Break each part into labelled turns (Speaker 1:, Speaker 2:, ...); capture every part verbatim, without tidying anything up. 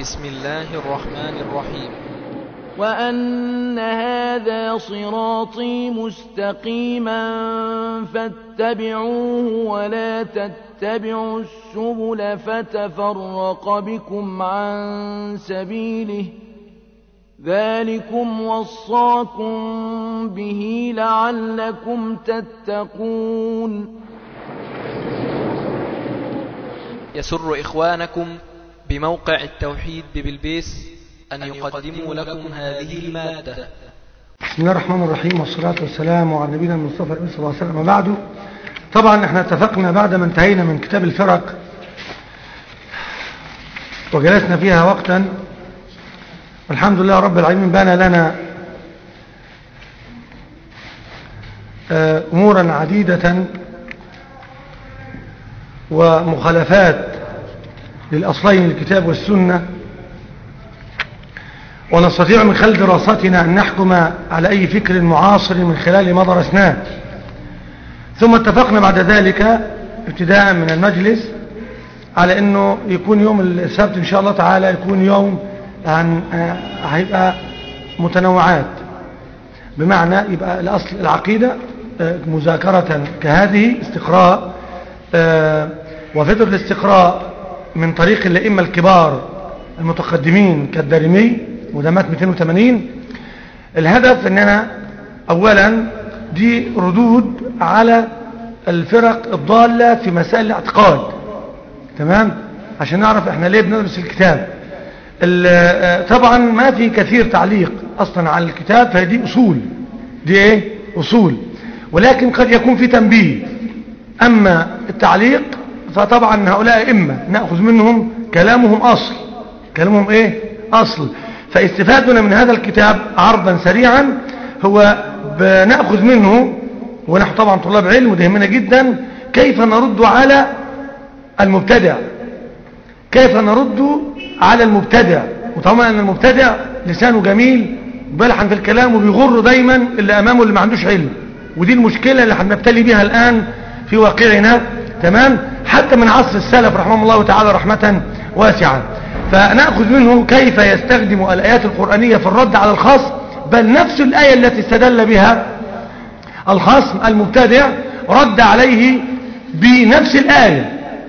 Speaker 1: بسم الله الرحمن الرحيم.
Speaker 2: وأن هذا صراطي مستقيما فاتبعوه ولا تتبعوا السبل فتفرق بكم عن سبيله ذلكم وصاكم به لعلكم تتقون.
Speaker 1: يسر إخوانكم بموقع التوحيد ببلبيس أن يقدموا لكم هذه المادة.
Speaker 3: بسم الله الرحمن الرحيم، والصلاة والسلام على نبينا المصطفى صلى الله عليه وسلم. وبعد، طبعا احنا اتفقنا بعد ما انتهينا من كتاب الفرق وجلسنا فيها وقتا، والحمد لله رب العالمين بان لنا امورا عديدة ومخالفات للأصلين الكتاب والسنة، ونستطيع من خلال دراستنا أن نحكم على أي فكر معاصر من خلال ما درسناه. ثم اتفقنا بعد ذلك ابتداء من المجلس على أنه يكون يوم السبت إن شاء الله تعالى يكون يوم عن هيبقى متنوعات، بمعنى يبقى الأصل العقيدة مذاكرة كهذه استقراء، وفترة الاستقراء من طريق الأئمة الكبار المتقدمين كالدارمي ودمات مئتين وثمانين. الهدف أننا أولا دي ردود على الفرق الضالة في مسائل الاعتقاد، تمام، عشان نعرف احنا ليه بندرس الكتاب. طبعا ما في كثير تعليق أصلا على الكتاب، فهذه أصول، دي ايه أصول، ولكن قد يكون في تنبيه. أما التعليق فطبعا هؤلاء إما نأخذ منهم كلامهم أصل، كلامهم إيه أصل. فاستفادنا من هذا الكتاب عرضا سريعا هو بنأخذ منه، ونحن طبعا طلاب علم وده جدا، كيف نرد على المبتدع، كيف نرد على المبتدع. وطبعا أن المبتدع لسانه جميل بلحن في الكلام وبيغر دايما اللي أمامه اللي ما عندوش علم، ودي المشكلة اللي هنبتلي بها الآن في واقعنا، تمام، حتى من عصر السلف رحمه الله تعالى رحمة واسعة. فنأخذ منه كيف يستخدم الآيات القرآنية في الرد على الخصم، بل نفس الآية التي استدل بها الخصم المبتدع رد عليه بنفس الآية،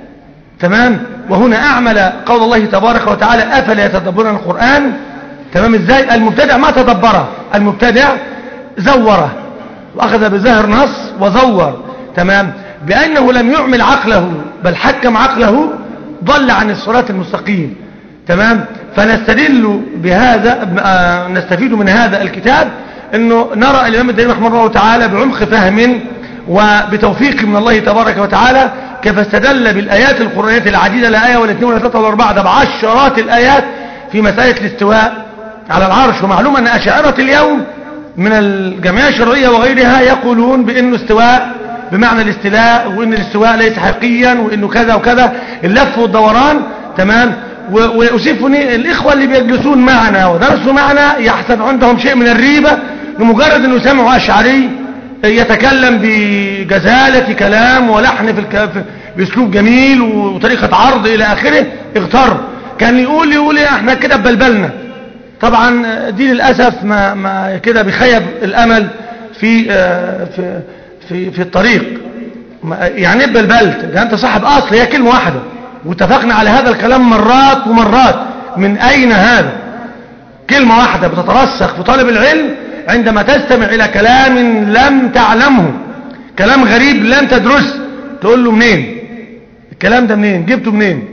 Speaker 3: تمام. وهنا أعمل قول الله تبارك وتعالى أفلا يتدبرون القرآن، تمام. ازاي المبتدع ما تدبره، المبتدع زوره وأخذ بظاهر نص وزور، تمام، بأنه لم يعمل عقله بل حكم عقله، ضل عن الصراط المستقيم، تمام. فنستدل بهذا، نستفيد من هذا الكتاب أنه نرى الإمام الدارمي رحمه الله تعالى بعمق فهم وبتوفيق من الله تبارك وتعالى كيف استدل بالآيات القرآنية العديدة، لا آية ولا اثنين ولا ثلاثة ولا أربعة، ده بعشرات الآيات في مسألة الاستواء على العرش. ومعلوم أن أشاعرة اليوم من الجمعية الشرعية وغيرها يقولون بأنه استواء بمعنى الاستلاء، وان الاستواء ليس حقيقيا، وانه كذا وكذا، اللف والدوران، تمام. ويؤسفني الاخوة اللي بيجلسون معنا ودرسوا معنا يحصل عندهم شيء من الريبة لمجرد انه سمعوا اشعري يتكلم بجزالة كلام ولحن في الك... باسلوب جميل وطريقة عرض الى اخره، اغتر، كان يقول يقول احنا كده ببلبلنا. طبعا دي للاسف ما, ما كده بيخيب الامل في في في في الطريق. يعني ايه بلبلت؟ ده انت صاحب اصل، هي كلمه واحده واتفقنا على هذا الكلام مرات ومرات. من اين هذا؟ كلمه واحده بتترسخ في طالب العلم عندما تستمع الى كلام لم تعلمه، كلام غريب لم تدرسه، تقول له منين الكلام ده؟ منين جبته؟ منين؟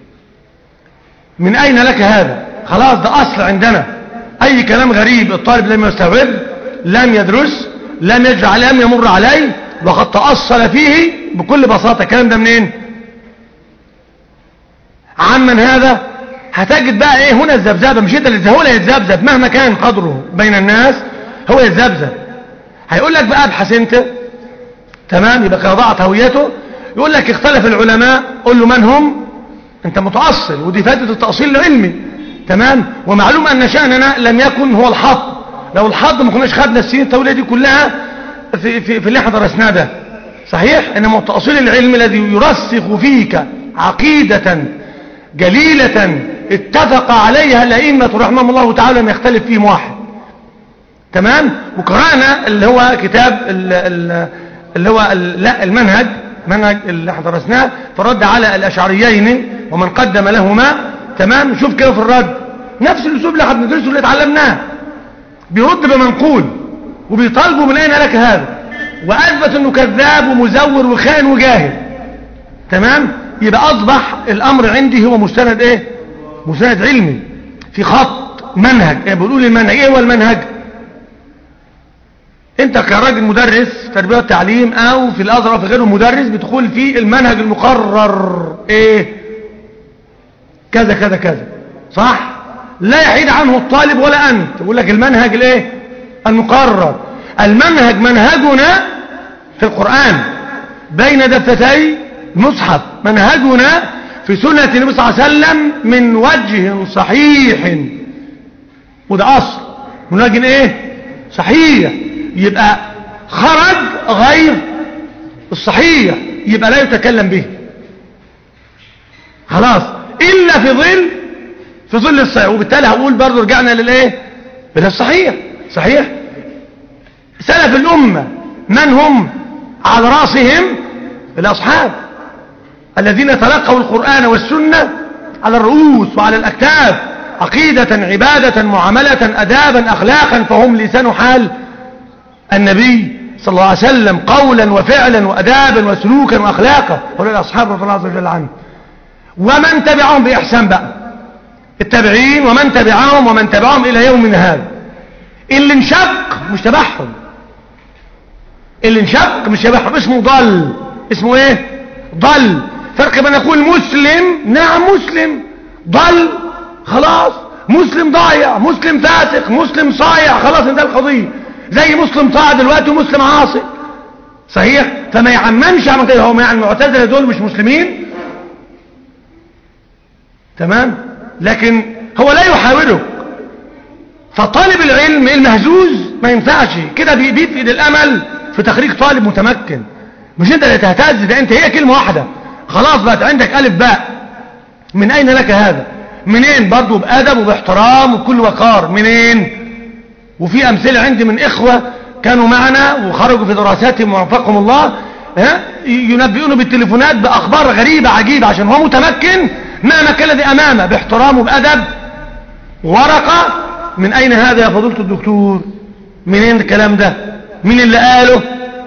Speaker 3: من اين لك هذا؟ خلاص ده اصل عندنا. اي كلام غريب الطالب لم يستوعب، لم يدرس، لم يجري عليه، لم يمر عليه، وقد تأصل فيه بكل بساطة. الكلام ده منين؟ عمن هذا؟ هتجد بقى ايه هنا الذبذبه، مش انت اللي هو اللي يتذبذب مهما كان قدره بين الناس، هو يتذبذب. هيقول لك بقى ابحث انت، تمام، يبقى ضاعت هويته. يقول لك اختلف العلماء، قول له من هم؟ انت متأصل، ودي فائدة التأصيل العلمي، تمام. ومعلوم ان شأننا لم يكن هو الحظ، لو الحظ ما كناش خدنا السنين الطويله دي كلها في, في, في اللي احنا درسناه ده، صحيح. انما التأصيل العلمي الذي يرسخ فيك عقيدة جليلة اتفق عليها الأئمة رحمهم الله تعالى لم يختلف فيهم واحد. تمام. وقرأنا اللي هو كتاب اللي هو لا المنهج منهج اللي احنا درسناه في الرد على الأشعريين ومن قدم لهما. تمام. شوف كده في الرد نفس الأسلوب اللي احنا بندرسه اللي اتعلمناه، بيرد بمنقول وبيطالبوا من أين لك هذا، وأثبت أنه كذاب ومزور وخائن وجاهل. تمام. يبقى أصبح الأمر عندي هو مستند إيه؟ مستند علمي في خط منهج. يعني بيقولوا لي المنهج إيه هو المنهج؟ أنت كراجل مدرس تربية وتعليم أو في الأزهر أو في غيره مدرس بتقول في المنهج المقرر إيه؟ كذا كذا كذا، صح؟ لا يحيد عنه الطالب ولا أنت. يقول لك المنهج الإيه؟ المقرر. المنهج منهجنا في القرآن بين دفتي مصحف، منهجنا في سنة النبي صلى الله عليه وسلم من وجه صحيح، وده أصل منهج إيه؟ صحيح. يبقى خرج غير الصحيح يبقى لا يتكلم به خلاص إلا في ظل في ظل الصحيح. وبالتالي هقول برضو رجعنا للإيه؟ للصحيح. صحيح. سلف الأمة من هم؟ على رأسهم الأصحاب الذين تلقوا القرآن والسنة على الرؤوس وعلى الأكتاف، عقيدة عبادة معاملة أدابا أخلاقا، فهم لسان حال النبي صلى الله عليه وسلم قولا وفعلا وأدابا وسلوكا وأخلاقا. هؤلاء الأصحاب رضي الله عز وجل عنهم ومن تبعهم بإحسان بقى، التابعين ومن تبعهم ومن تبعهم إلى يومنا هذا. اللي انشق مش تبعهم، اللي انشق مش تبعهم اسمه ضل. اسمه ايه؟ ضل. فرق بين اقول مسلم، نعم مسلم، ضل خلاص، مسلم ضايع، مسلم فاسق، مسلم صايع، خلاص انتهى القضيه. زي مسلم طاعة دلوقتي ومسلم عاصي. صحيح. فما يعممش عن كده. هو يعني المعتزله دول مش مسلمين. تمام. لكن هو لا يحاورك. فطالب العلم المهزوز ما ينفعش كده، بيفقد الامل في تخريج طالب متمكن. مش انت اللي تهتز، ده انت هي كلمه واحده خلاص بقت عندك الف باء. من اين لك هذا؟ منين؟ برضو بادب وباحترام وبكل وقار. منين؟ وفي امثله عندي من اخوه كانوا معنا وخرجوا في دراساتهم ووفقهم الله، ها ينبئون بالتليفونات باخبار غريبه عجيبه عشان هو متمكن مهما كان الذي امامه باحترام وبادب ورقه. من اين هذا يا فضيله الدكتور؟ منين الكلام ده؟ مين اللي قاله؟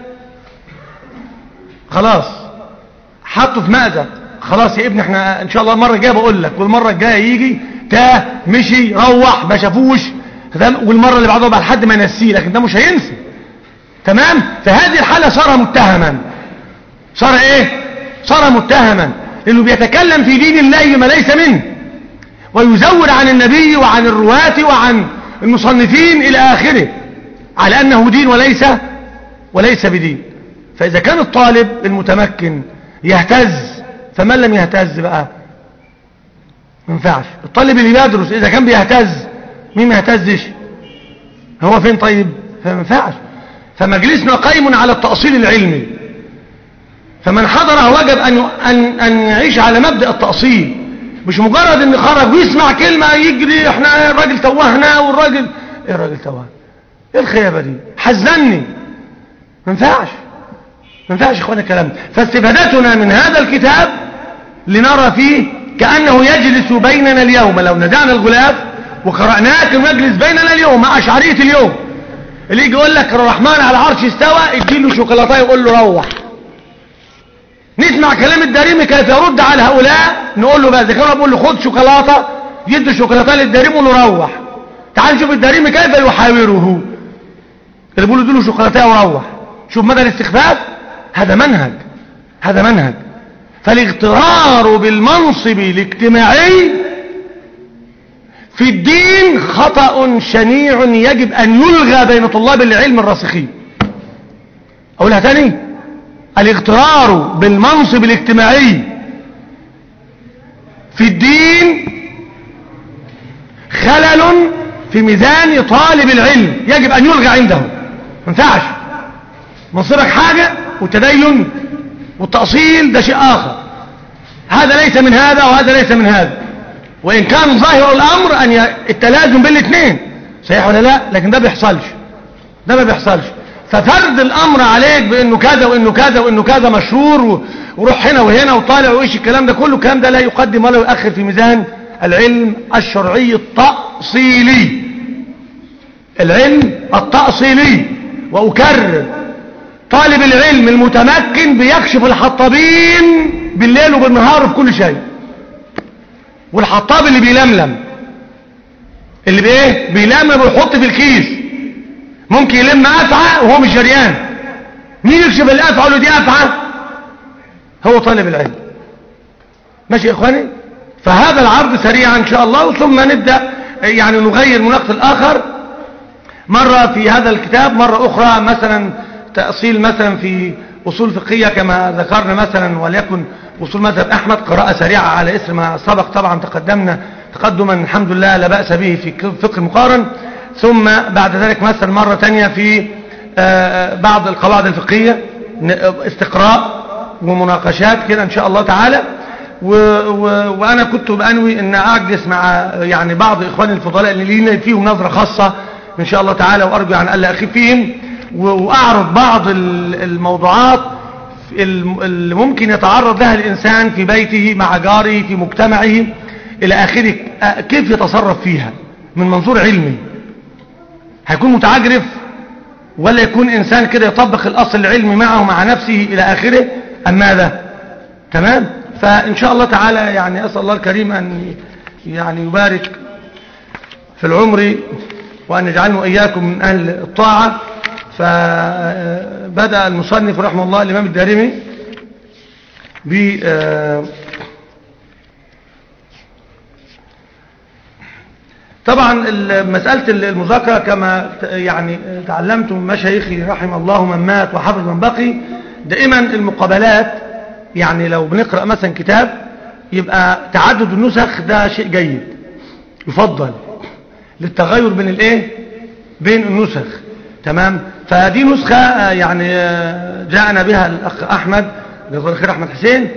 Speaker 3: خلاص حطه في مأزق. خلاص يا ابني احنا ان شاء الله المره الجايه بقول لك، والمره الجايه يجي تاه مشي روح ما شافوش، والمره اللي بعدها بقى لحد ما ينسيه، لكن ده مش هينسى. تمام. فهذه الحاله صار متهما. صار ايه؟ صار متهما لانه بيتكلم في دين الله ما ليس منه، ويزور عن النبي وعن الرواة وعن المصنفين الى اخره على انه دين وليس وليس بدين. فاذا كان الطالب المتمكن يهتز، فمن لم يهتز بقى ما ينفعش. الطالب اللي بيدرس اذا كان بيهتز، مين ما يهتزش؟ هو فين طيب؟ فما ينفعش. فمجلسنا قائم على التأصيل العلمي، فمن حضره وجب ان ان ان يعيش على مبدأ التأصيل، مش مجرد ان خرج ويسمع كلمه يجري احنا الراجل توهنا والراجل ايه الراجل توهنا ايه الخيبه دي حزنني. ما ينفعش ما ينفعش اخوانا الكلام ده. فاستفادتنا من هذا الكتاب لنرى فيه كأنه يجلس بيننا اليوم. لو نزعنا الغلاف وقرأناه كان يجلس بيننا اليوم مع أشعرية اليوم اللي يجي يقول لك الرحمن على العرش استوى، اديله شوكولاته يقول له روح. نسمع كلام الدارمي كيف يرد على هؤلاء، نقول له بقى اذا كانوا بيقول له خد شوكولاته، يدي شوكولاته للدارمي ويقول له روح. تعال نشوف الدارمي كيف يحاوره اللي بيقول له اديله شوكولاته وروح. شوف مدى الاستخفاف. هذا منهج هذا منهج. فالاغترار بالمنصب الاجتماعي في الدين خطأ شنيع يجب أن يلغى بين طلاب العلم الراسخين. أقولها تاني، الاغترار بالمنصب الاجتماعي في الدين خلل في ميزان طالب العلم يجب أن يلغى عنده. ما ينفعش منصبك حاجة والتدين والتأصيل ده شيء آخر. هذا ليس من هذا وهذا ليس من هذا. وإن كان ظاهر الأمر أن التلازم بالاثنين صحيح ولا لا، لكن ده بيحصلش، ده ما بيحصلش. ففرض الأمر عليك بأنه كذا وأنه كذا وأنه كذا مشهور وروح هنا وهنا وطالع وإيش الكلام ده كله، الكلام ده لا يقدم ولا يؤخر في ميزان العلم الشرعي التأصيلي، العلم التأصيلي. وأكرر، طالب العلم المتمكن بيكشف الحطابين بالليل وبالنهار في كل شيء. والحطاب اللي بيلملم، اللي بايه بيلملم ويحط في الكيس، ممكن يلم أفعى وهو مش جريان. مين يكشف الأفعى له دي أفعى؟ هو طالب العلم. ماشي يا إخواني؟ فهذا العرض سريعا إن شاء الله، ثم نبدأ يعني نغير مناقض الآخر، مرة في هذا الكتاب، مرة أخرى مثلا تأصيل مثلا في أصول فقهية كما ذكرنا مثلا، وليكن أصول مذهب أحمد، قراءة سريعة على اسم ما سبق. طبعا تقدمنا تقدما الحمد لله لا بأس به في فقه المقارن. ثم بعد ذلك مثلا مرة تانية في بعض القواعد الفقهية، استقراء ومناقشات كده إن شاء الله تعالى. و و وأنا كنت بأنوي أن أجلس مع يعني بعض إخواني الفضلاء اللي لينا فيهم نظرة خاصة إن شاء الله تعالى، وأرجو عن ألا أخيب فيهم، وأعرض بعض الموضوعات اللي ممكن يتعرض لها الإنسان في بيته مع جاره في مجتمعه إلى آخره، كيف يتصرف فيها من منظور علمي. هيكون متعجرف ولا يكون إنسان كده يطبق الأصل العلمي معه مع نفسه إلى آخره أم ماذا؟ تمام؟ فإن شاء الله تعالى يعني أسأل الله الكريم أن يعني يبارك في العمر وأن يجعلنا إياكم من أهل الطاعة. فبدأ المصنف رحمه الله الإمام الدارمي ب طبعا مسألة المذاكرة كما يعني تعلمت من مشايخي رحم الله من مات وحفظ من بقي، دائما المقابلات يعني لو بنقرأ مثلا كتاب يبقى تعدد النسخ ده شيء جيد يفضل للتغير بين الايه بين النسخ. تمام؟ فدي نسخة يعني جاءنا بها الأخ أحمد جزاه الله خير أحمد حسين،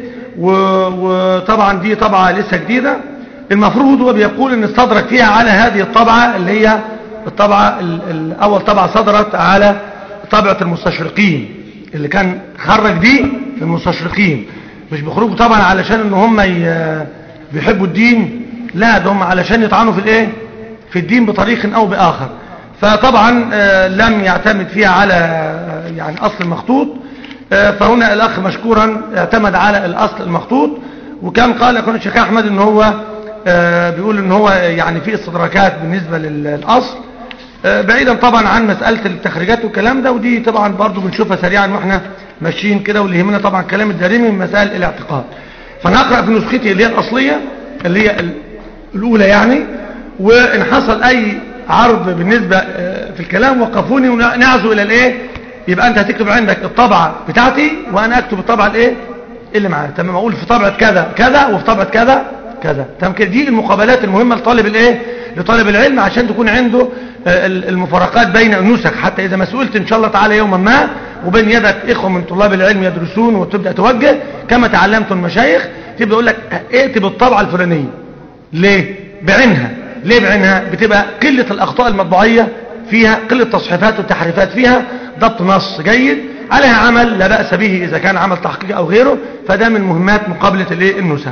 Speaker 3: وطبعا دي طبعة لسه جديدة. المفروض هو بيقول ان استدرك فيها على هذه الطبعة اللي هي الطبعة الأول طبعة صدرت على طبعة المستشرقين، اللي كان خرج دي المستشرقين، مش بيخرجوا طبعا علشان ان هم بيحبوا الدين، لا ده هم علشان يطعنوا في الايه في الدين بطريق او باخر. فطبعا لم يعتمد فيها على يعني اصل المخطوط، فهنا الاخ مشكورا اعتمد على الاصل المخطوط. وكان قال يكون الشيخ احمد ان هو بيقول ان هو يعني في استدراكات بالنسبة للاصل، بعيدا طبعا عن مسألة التخريجات والكلام ده، ودي طبعا برضو بنشوفها سريعا واحنا ماشيين كده. واللي يهمنا طبعا كلام الدارمي من مسائل الاعتقاد. فنقرأ في نسختي اللي هي الاصلية اللي هي الاولى يعني، وان حصل اي عرض بالنسبة في الكلام وقفوني ونعزو الى الايه، يبقى انت هتكتب عندك الطبعة بتاعتي وانا اكتب الطبعة الايه اللي معايا. تمام؟ اقول في طبعة كذا كذا وفي طبعة كذا كذا. تمام كده؟ دي المقابلات المهمة لطالب الايه لطالب العلم عشان تكون عنده المفارقات بين النسخ، حتى اذا ما سئلت ان شاء الله تعالى يوما ما وبين يدك اخوة من طلاب العلم يدرسون وتبدأ توجه كما تعلمت المشايخ، تبدأ يقول لك اكتب الطبعة الفلانية. ليه بعينها؟ ليه بعينها؟ بتبقى قلة الاخطاء المطبوعية فيها، قلة تصحيفات والتحريفات فيها، ضبط نص جيد، عليها عمل لا بأس به اذا كان عمل تحقيق او غيره. فده من مهمات مقابلة الايه النسخ.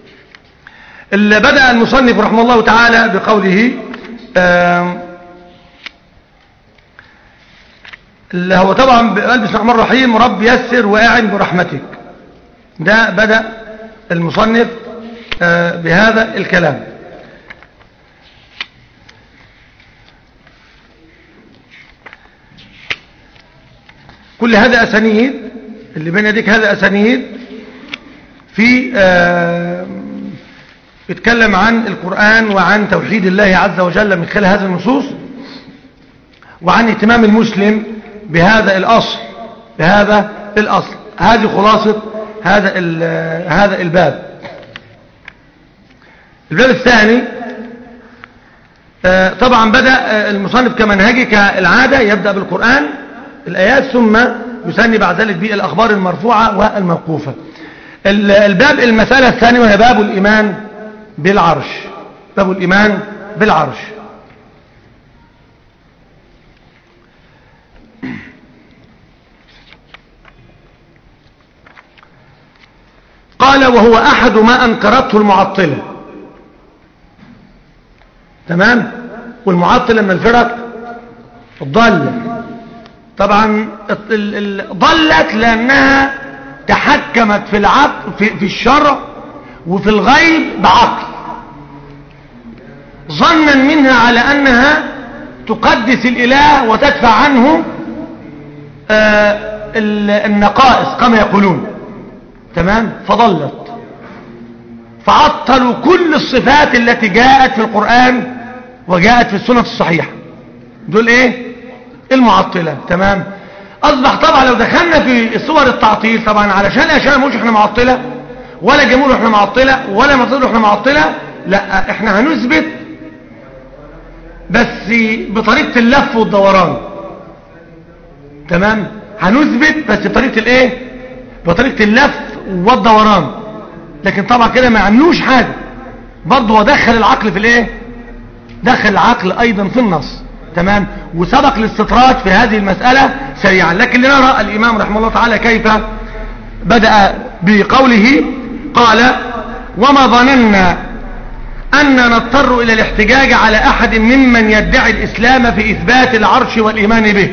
Speaker 3: اللي بدأ المصنف رحمه الله تعالى بقوله اللي هو طبعا بسم الله الرحمن الرحيم رب يسر واعن برحمتك. ده بدأ المصنف بهذا الكلام. كل هذا أسانيد اللي بين يديك، هذا أسانيد في يتكلم عن القرآن وعن توحيد الله عز وجل من خلال هذه النصوص، وعن اهتمام المسلم بهذا الأصل بهذا الأصل. هذه خلاصة هذا هذا الباب. الباب الثاني طبعا بدأ المصنف كمنهجه كالعادة يبدأ بالقرآن الآيات، ثم يثني بعد ذلك بالأخبار المرفوعة والموقوفة. الباب المسألة الثانية وهي باب الإيمان بالعرش. باب الإيمان بالعرش. قال وهو أحد ما أنكرته المعطلة. تمام. والمعطلة من الفرق الضالة طبعا، ضلت لأنها تحكمت في العقل في, في الشرع وفي الغيب بعقل، ظنا منها على أنها تقدس الإله وتدفع عنه آه النقائص كما يقولون. تمام. فضلت، فعطلوا كل الصفات التي جاءت في القرآن وجاءت في السنة الصحيحة. دول ايه؟ المعطلة. تمام. اصبح طبعا لو دخلنا في صور التعطيل، طبعا علشان الاشياء مش احنا معطلة ولا جمهور احنا معطلة ولا مصدر احنا معطلة، لا احنا هنثبت بس بطريقة اللف والدوران. تمام. هنثبت بس بطريقة الايه؟ بطريقة اللف والدوران. لكن طبعا كده ما عملوش حاجة، برضه هو دخل العقل في الايه؟ دخل العقل ايضا في النص. تمام. وسبق الاستطراد في هذه المسألة سريعا، لكن لنرى الامام رحمه الله تعالى كيف بدأ بقوله. قال وما ظننا أن نضطر إلى الاحتجاج على أحد ممن يدعي الإسلام في إثبات العرش والإيمان به.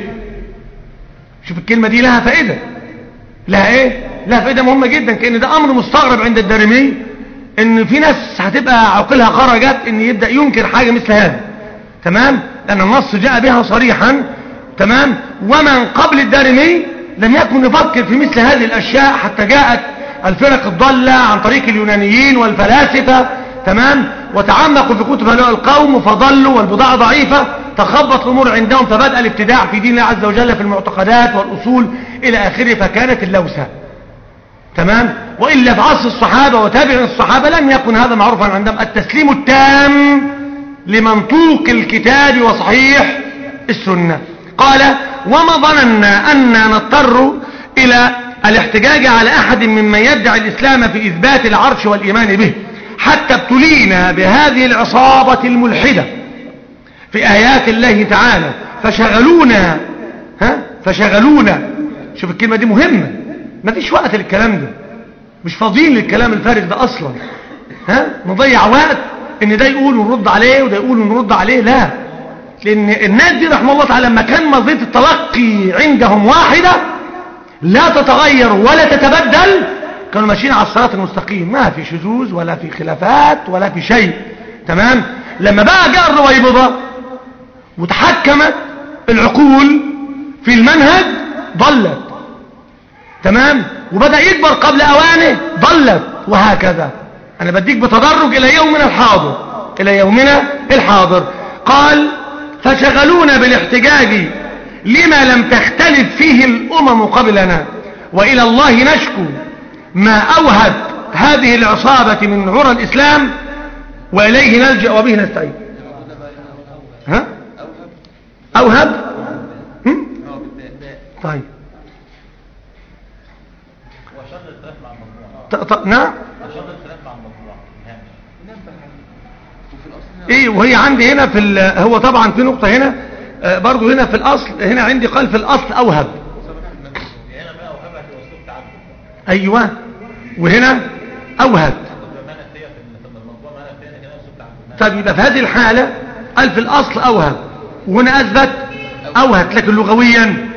Speaker 3: شوف الكلمة دي لها فائدة، لها إيه؟ لها فائدة مهمة جدا، كأن ده أمر مستغرب عند الدارمي إن في ناس هتبقى عقلها خرجت إن يبدأ ينكر حاجة مثل هذا. تمام. لأن النص جاء بها صريحا. تمام. ومن قبل الدارمي لم يكن يفكر في مثل هذه الأشياء حتى جاءت الفرق الضالة عن طريق اليونانيين والفلاسفة. تمام. وتعمقوا في كتب هؤلاء القوم فضلوا، والبضاعة ضعيفة، تخبط الأمور عندهم، فبدأ الابتداع في دين الله عز وجل في المعتقدات والأصول إلى آخره، فكانت اللوثة. تمام. وإلا في عصر الصحابة وتابع الصحابة لم يكن هذا معروفا عندهم، التسليم التام لمنطوق الكتاب وصحيح السنة. قال وما ظننا أن نضطر إلى الاحتجاج على أحد ممن يدعي الإسلام في إثبات العرش والإيمان به حتى ابتلينا بهذه العصابة الملحدة في آيات الله تعالى فشغلونا. ها فشغلونا. شوف الكلمة دي مهمة، ما فيش وقت للكلام ده، مش فاضيين للكلام الفارغ ده أصلا. ها نضيع وقت ان ده يقول ونرد عليه وده يقول ونرد عليه، لا. لان الناس دي رحمه الله تعالى لما كان مظية التلقي عندهم واحدة لا تتغير ولا تتبدل، كانوا ماشيين على الصراط المستقيم، ما في شذوذ ولا في خلافات ولا في شيء. تمام. لما بقى جاء الرويبضة وتحكمت العقول في المنهج ضلت. تمام. وبدأ يكبر قبل أوانه ضلت، وهكذا. أنا بديك بتدرج إلى يومنا الحاضر، إلى يومنا الحاضر. قال فشغلونا بالاحتجاج لما لم تختلف فيه الأمم قبلنا، وإلى الله نشكو ما أوهب هذه العصابة من عرى الإسلام، وإليه نلجأ وبه نستعين. ها أوهب. هم؟ طيب نعم. ايه وهي عندي هنا في هو طبعا في نقطة هنا آه برضو هنا في الأصل، هنا عندي قال في الأصل أوهب. أيوة. وهنا أوهب. طيب يبقى في هذه الحالة قال في الأصل أوهب وهنا أثبت أوهب، لكن لغويا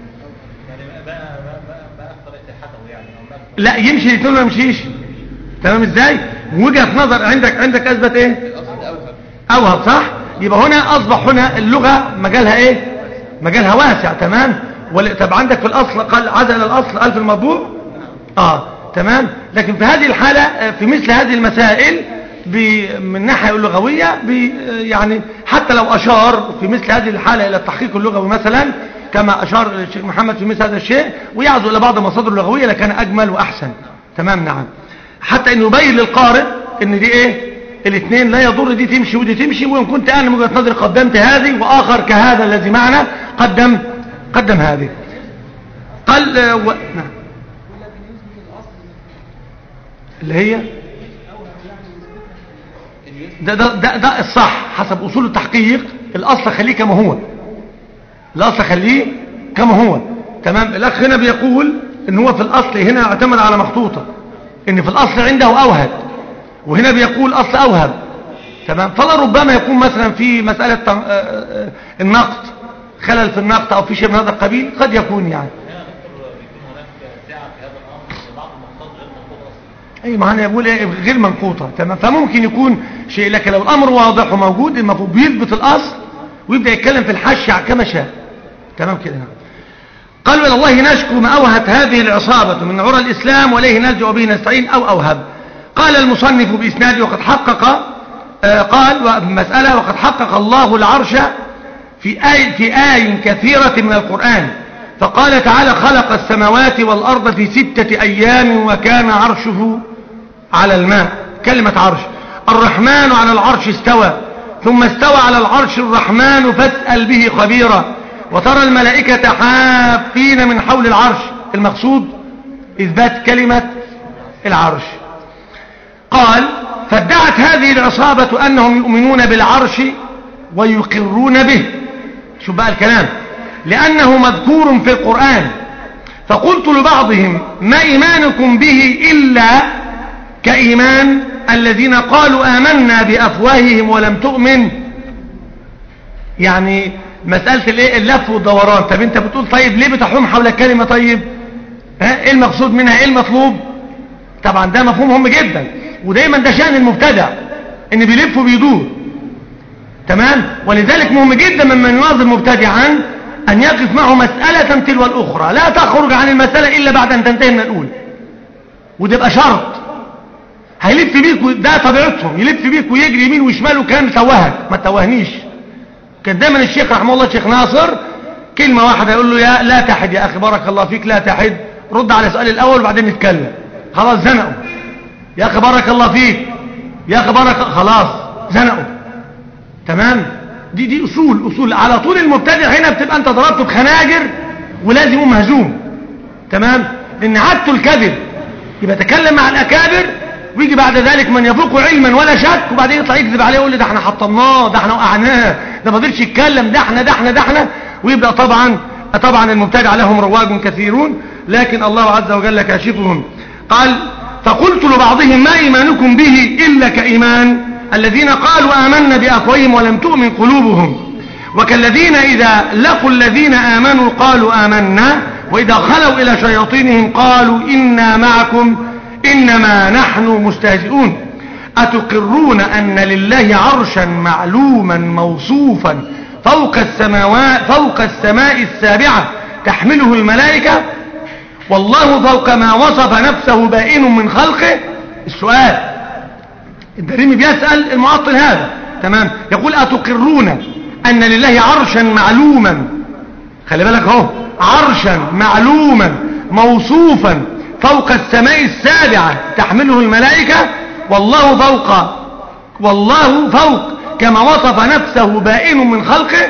Speaker 3: لا يمشي الاثنين ولا يمشيش. تمام ازاي؟ وجهة نظر عندك عندك اثبت ايه؟ اوهب. صح. يبقى هنا اصبح هنا اللغة مجالها ايه؟ مجالها واسع. تمام. طب عندك في الاصل قال عزل الاصل قال في المطبوع. اه تمام. لكن في هذه الحالة في مثل هذه المسائل من الناحية اللغوية يعني حتى لو اشار في مثل هذه الحالة الى التحقيق اللغوي مثلا كما أشار الشيخ محمد في مثل هذا الشيء ويعزو إلى بعض المصادر اللغوية لكان أجمل وأحسن. تمام. نعم. حتى أنه يبين للقارئ أن دي إيه الاثنين لا يضر، دي تمشي ودي تمشي، وإن كنت أنا من وجهة نظري قدمت هذه وآخر كهذا الذي معنا قدم قدم هذه. قال آه و... نعم. اللي هي ده, ده, ده, ده الصح حسب أصول التحقيق. الأصل خليه كما هو، الأصل خليه كما هو. تمام. الأخ هنا بيقول إن هو في الأصل هنا اعتمد على مخطوطة، إن في الأصل عنده أوهب، وهنا بيقول أصل أوهب. تمام. فلا ربما يكون مثلا في مسألة النقط، خلل في النقط أو في شيء من هذا القبيل، قد يكون يعني. اي ما انا بقول ايه غير منقوطه. تمام. فممكن يكون شيء، لكن لو الامر واضح وموجود المفروض بيثبت الاصل ويبدا يتكلم في الحش كما شاء. تمام كده. قالوا الى الله نشكو ما اوهت هذه العصابه من عرى الاسلام واليه نلجا وبه نستعين او اوهب. قال المصنف باسناده وقد حقق آه قال مساله وقد حقق الله العرش في آي في آي كثيره من القران، فقال تعالى خلق السماوات والارض في سته ايام وكان عرشه على الماء. كلمة عرش. الرحمن على العرش استوى، ثم استوى على العرش الرحمن فاسأل به خبيرا. وترى الملائكة حافين من حول العرش. المقصود إثبات كلمة العرش. قال فادعت هذه العصابة أنهم يؤمنون بالعرش ويقرون به. شوف بقى الكلام، لأنه مذكور في القرآن. فقلت لبعضهم ما إيمانكم به إلا كإيمان الذين قالوا آمنا بأفواههم ولم تؤمن. يعني مسألة الايه اللف والدوران. طب انت بتقول طيب ليه بتحوم حول الكلمة؟ طيب ها ايه المقصود منها؟ ايه المطلوب؟ طبعا ده مفهوم مهم جدا، ودايما ده شأن المبتدع ان بيلف وبيدور. تمام. ولذلك مهم جدا ممن يناظر مبتدعا ان يقف معه مسألة تلو الأخرى، لا تخرج عن المسألة إلا بعد أن تنتهي من الأولى، وده يبقى شرط. هيلف بيك، ده طبيعتهم، يلف بيك ويجري يمين وشمال وكان توهك. ما توهنيش. كان دايما الشيخ رحمه الله الشيخ ناصر كلمة واحدة يقول له يا لا تحد يا أخي بارك الله فيك، لا تحد، رد على السؤال الأول وبعدين نتكلم. خلاص زنقوا. يا أخي بارك الله فيك، يا أخي بارك، خلاص زنقوا. تمام. دي دي أصول أصول على طول. المبتدع هنا بتبقى أنت ضربته بخناجر ولازم يقوم مهزوم. تمام. لأن عادته الكذب، يبقى يتكلم مع الأكابر ويجي بعد ذلك من يفوق علما ولا شك، وبعدين يطلع يكذب عليه ويقول لي ده احنا حطمناه، ده احنا وقعناه، ده ما قدرش يتكلم، ده احنا ده احنا ده احنا ويبدا. طبعا طبعا المبتدع لهم رواج كثيرون، لكن الله عز وجل كاشفهم. قال فقلت لبعضهم ما ايمانكم به الا كايمان الذين قالوا آمنا بأفواههم ولم تؤمن قلوبهم، وكالذين اذا لقوا الذين آمنوا قالوا آمنا واذا خلوا الى شياطينهم قالوا انا معكم إنما نحن مستهزئون. أتقرون أن لله عرشا معلوما موصوفا فوق السماوات فوق السماء السابعة تحمله الملائكة والله فوق ما وصف نفسه بائن من خلقه؟ السؤال الدريمي بيسأل المعطل هذا. تمام. يقول أتقرون أن لله عرشا معلوما، خلي بالك اهو، عرشا معلوما موصوفا فوق السماء السابعة تحمله الملائكة والله فوق والله فوق كما وصف نفسه بائن من خلقه؟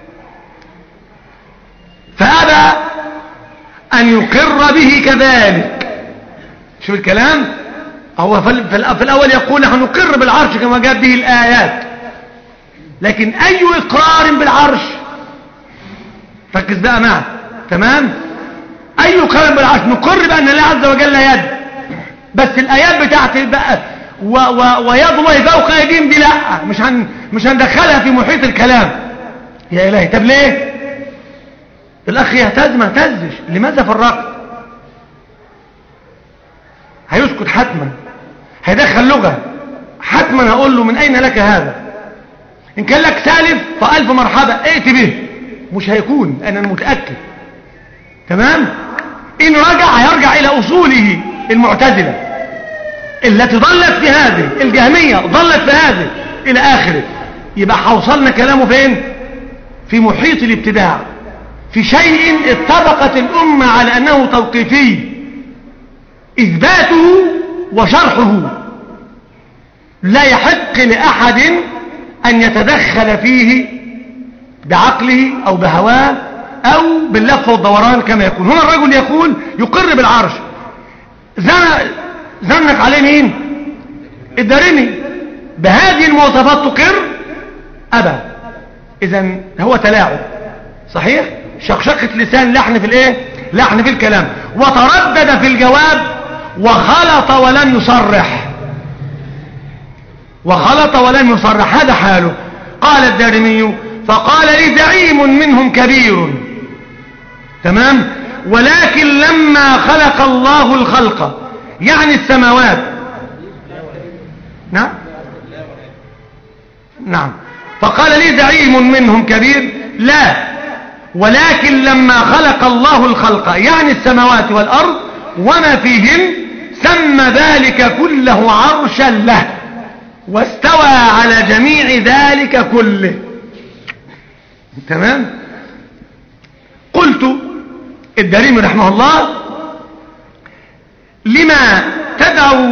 Speaker 3: فأبى أن يقر به كذلك. شو الكلام؟ هو في الأول يقول نحن نقر بالعرش كما جاءت به الآيات، لكن أي إقرار بالعرش؟ ركز بقى معي. تمام. أي إقرار بالعرش؟ نقر بأن الله عز وجل يد، بس الآيات بتاعت بقى و و ويد الله فوق أيديهم دي لا، مش هن مش هندخلها في محيط الكلام. يا إلهي، طب ليه؟ الأخ يهتز ما اهتزش، لماذا فرقت؟ هيسكت حتما، هيدخل لغة حتما، هقول له من أين لك هذا؟ إن كان لك سالف فألف مرحبا ائت به، مش هيكون، أنا متأكد. تمام. إن رجع هيرجع إلى أصوله المعتزلة التي ضلت في هذه، الجهمية ضلت في هذه إلى آخره. يبقى حوصلنا كلامه فين؟ في محيط الابتداع، في شيء اتفقت الأمة على أنه توقيفي، إثباته وشرحه لا يحق لأحد أن يتدخل فيه بعقله أو بهواه أو باللف والدوران كما يكون. هنا الرجل يقول يقر بالعرش، زنق عليه مين؟ الدارمي. بهذه المواصفات تقر؟ أبى. إذن هو تلاعب صحيح، شقشقة لسان، لحن في الايه، لحن في الكلام، وتردد في الجواب وخلط ولم يصرح، وخلط ولم يصرح، هذا حاله. قال الدارمي فقال لي زعيم منهم كبير، تمام، ولكن لما خلق الله الخلق يعني السماوات، نعم نعم، فقال لي زعيم منهم كبير لا، ولكن لما خلق الله الخلق يعني السماوات والأرض وما فيهن سمى ذلك كله عرشا له واستوى على جميع ذلك كله. تمام. قلت الدارمي رحمه الله لما تدعو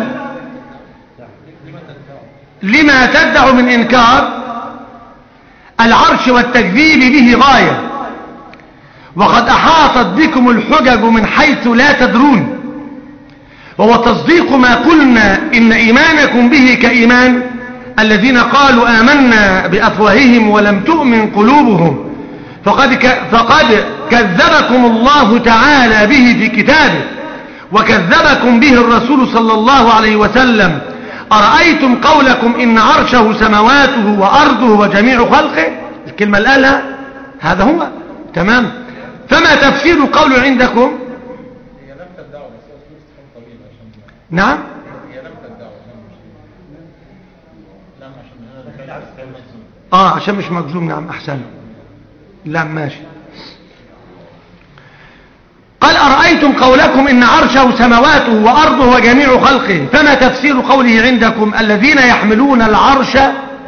Speaker 3: لما تدعو من إنكار العرش والتكذيب به غاية، وقد أحاطت بكم الحجج من حيث لا تدرون، وهو تصديق ما قلنا إن إيمانكم به كإيمان الذين قالوا آمنا بأفواههم ولم تؤمن قلوبهم، فقد, ك... فقد كذبكم الله تعالى به في كتابه، وكذبكم به الرسول صلى الله عليه وسلم. أرأيتم قولكم إن عرشه سماواته وأرضه وجميع خلقه، الكلمة اللي قالها هذا هو، تمام. فما تفسير قوله عندكم؟ نعم اه عشان مش مجزوم، نعم احسن، لا ماشي. قال أرأيتم قولكم إن عرشه سماواته وأرضه وجميع خلقه، فما تفسير قوله عندكم الذين يحملون العرش؟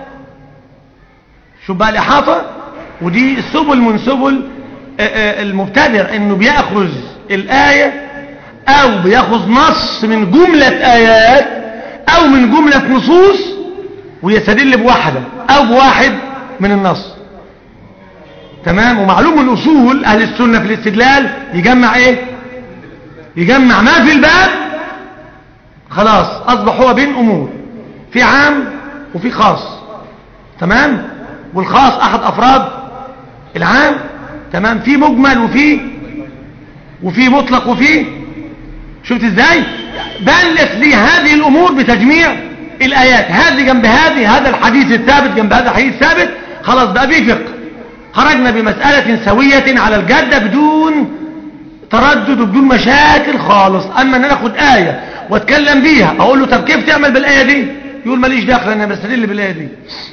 Speaker 3: شو بقى الإحاطة، ودي سبل من سبل المبتدع، انه بيأخذ الآية او بيأخذ نص من جملة آيات او من جملة نصوص ويستدل بواحدة او بواحد من النص، تمام. ومعلوم من اصول اهل السنة في الاستدلال يجمع ايه، يجمع ما في الباب، خلاص اصبح هو بين امور، في عام وفي خاص، تمام. والخاص احد افراد العام، تمام. في مجمل وفي وفي مطلق وفي، شفت ازاي بلت لي هذه الامور بتجميع الايات، هذه جنب هذه، هذا الحديث الثابت جنب هذا الحديث الثابت، خلاص بقى في فقه، خرجنا بمسألة سوية على الجادة بدون تردد وبدون مشاكل خالص. اما ان انا اخد آية واتكلم بيها اقول له طب كيف تعمل بالآية دي، يقول ماليش داخل انا بستدل بالآية دي،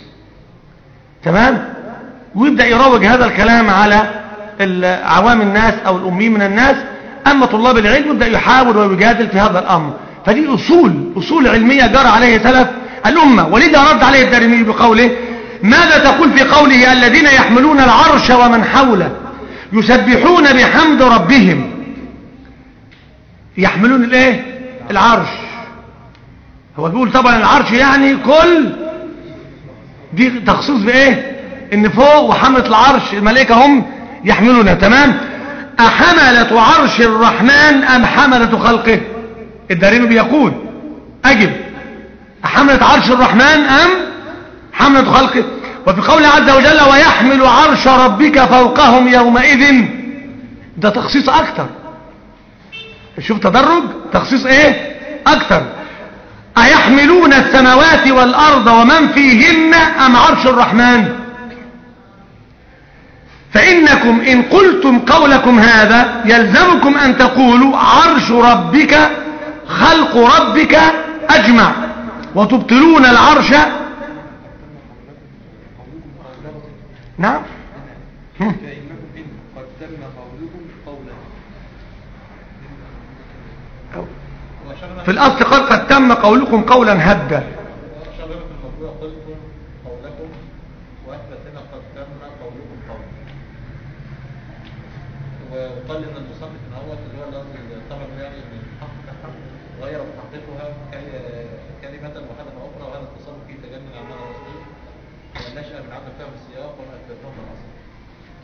Speaker 3: تمام. ويبدأ يروج هذا الكلام على عوام الناس او الاميين من الناس. اما طلاب العلم يبدأ يحاول ويجادل في هذا الامر، فدي اصول اصول علمية جرى عليه سلف الامة. ولذا رد عليه الدارمي بقوله ماذا تقول في قوله الذين يحملون العرش ومن حوله يسبحون بحمد ربهم، يحملون الايه، العرش. هو بيقول طبعا العرش يعني كل دي تخصيص بايه، ان فوق وحملة العرش الملائكة هم يحملونها، تمام. أحملة عرش الرحمن أم حملة خلقه؟ الدارمي بيقول أجب أحملة عرش الرحمن أم حملة خلقه. وفي قوله عز وجل ويحمل عرش ربك فوقهم يومئذ، ده تخصيص أكثر، شوف تدرج تخصيص ايه أكثر. أيحملون السماوات والأرض ومن فيهن أم عرش الرحمن؟ فإنكم إن قلتم قولكم هذا يلزمكم أن تقولوا عرش ربك خلق ربك أجمع، وتبطلون العرش. نعم
Speaker 4: فإنكم إن قد تم قولكم قولا،
Speaker 3: في الأصل قال قد تم قولكم قولا هبدا،
Speaker 4: وقال ان المصنف ان هو اللي هو طبعا يعني المحقق غير محققها كلمه وحدث اخرى، وهذا التصرف فيه تجنن عن معنى الاصلي والنشأ من عدم فهم السياق وما اثبتناه من الاصل.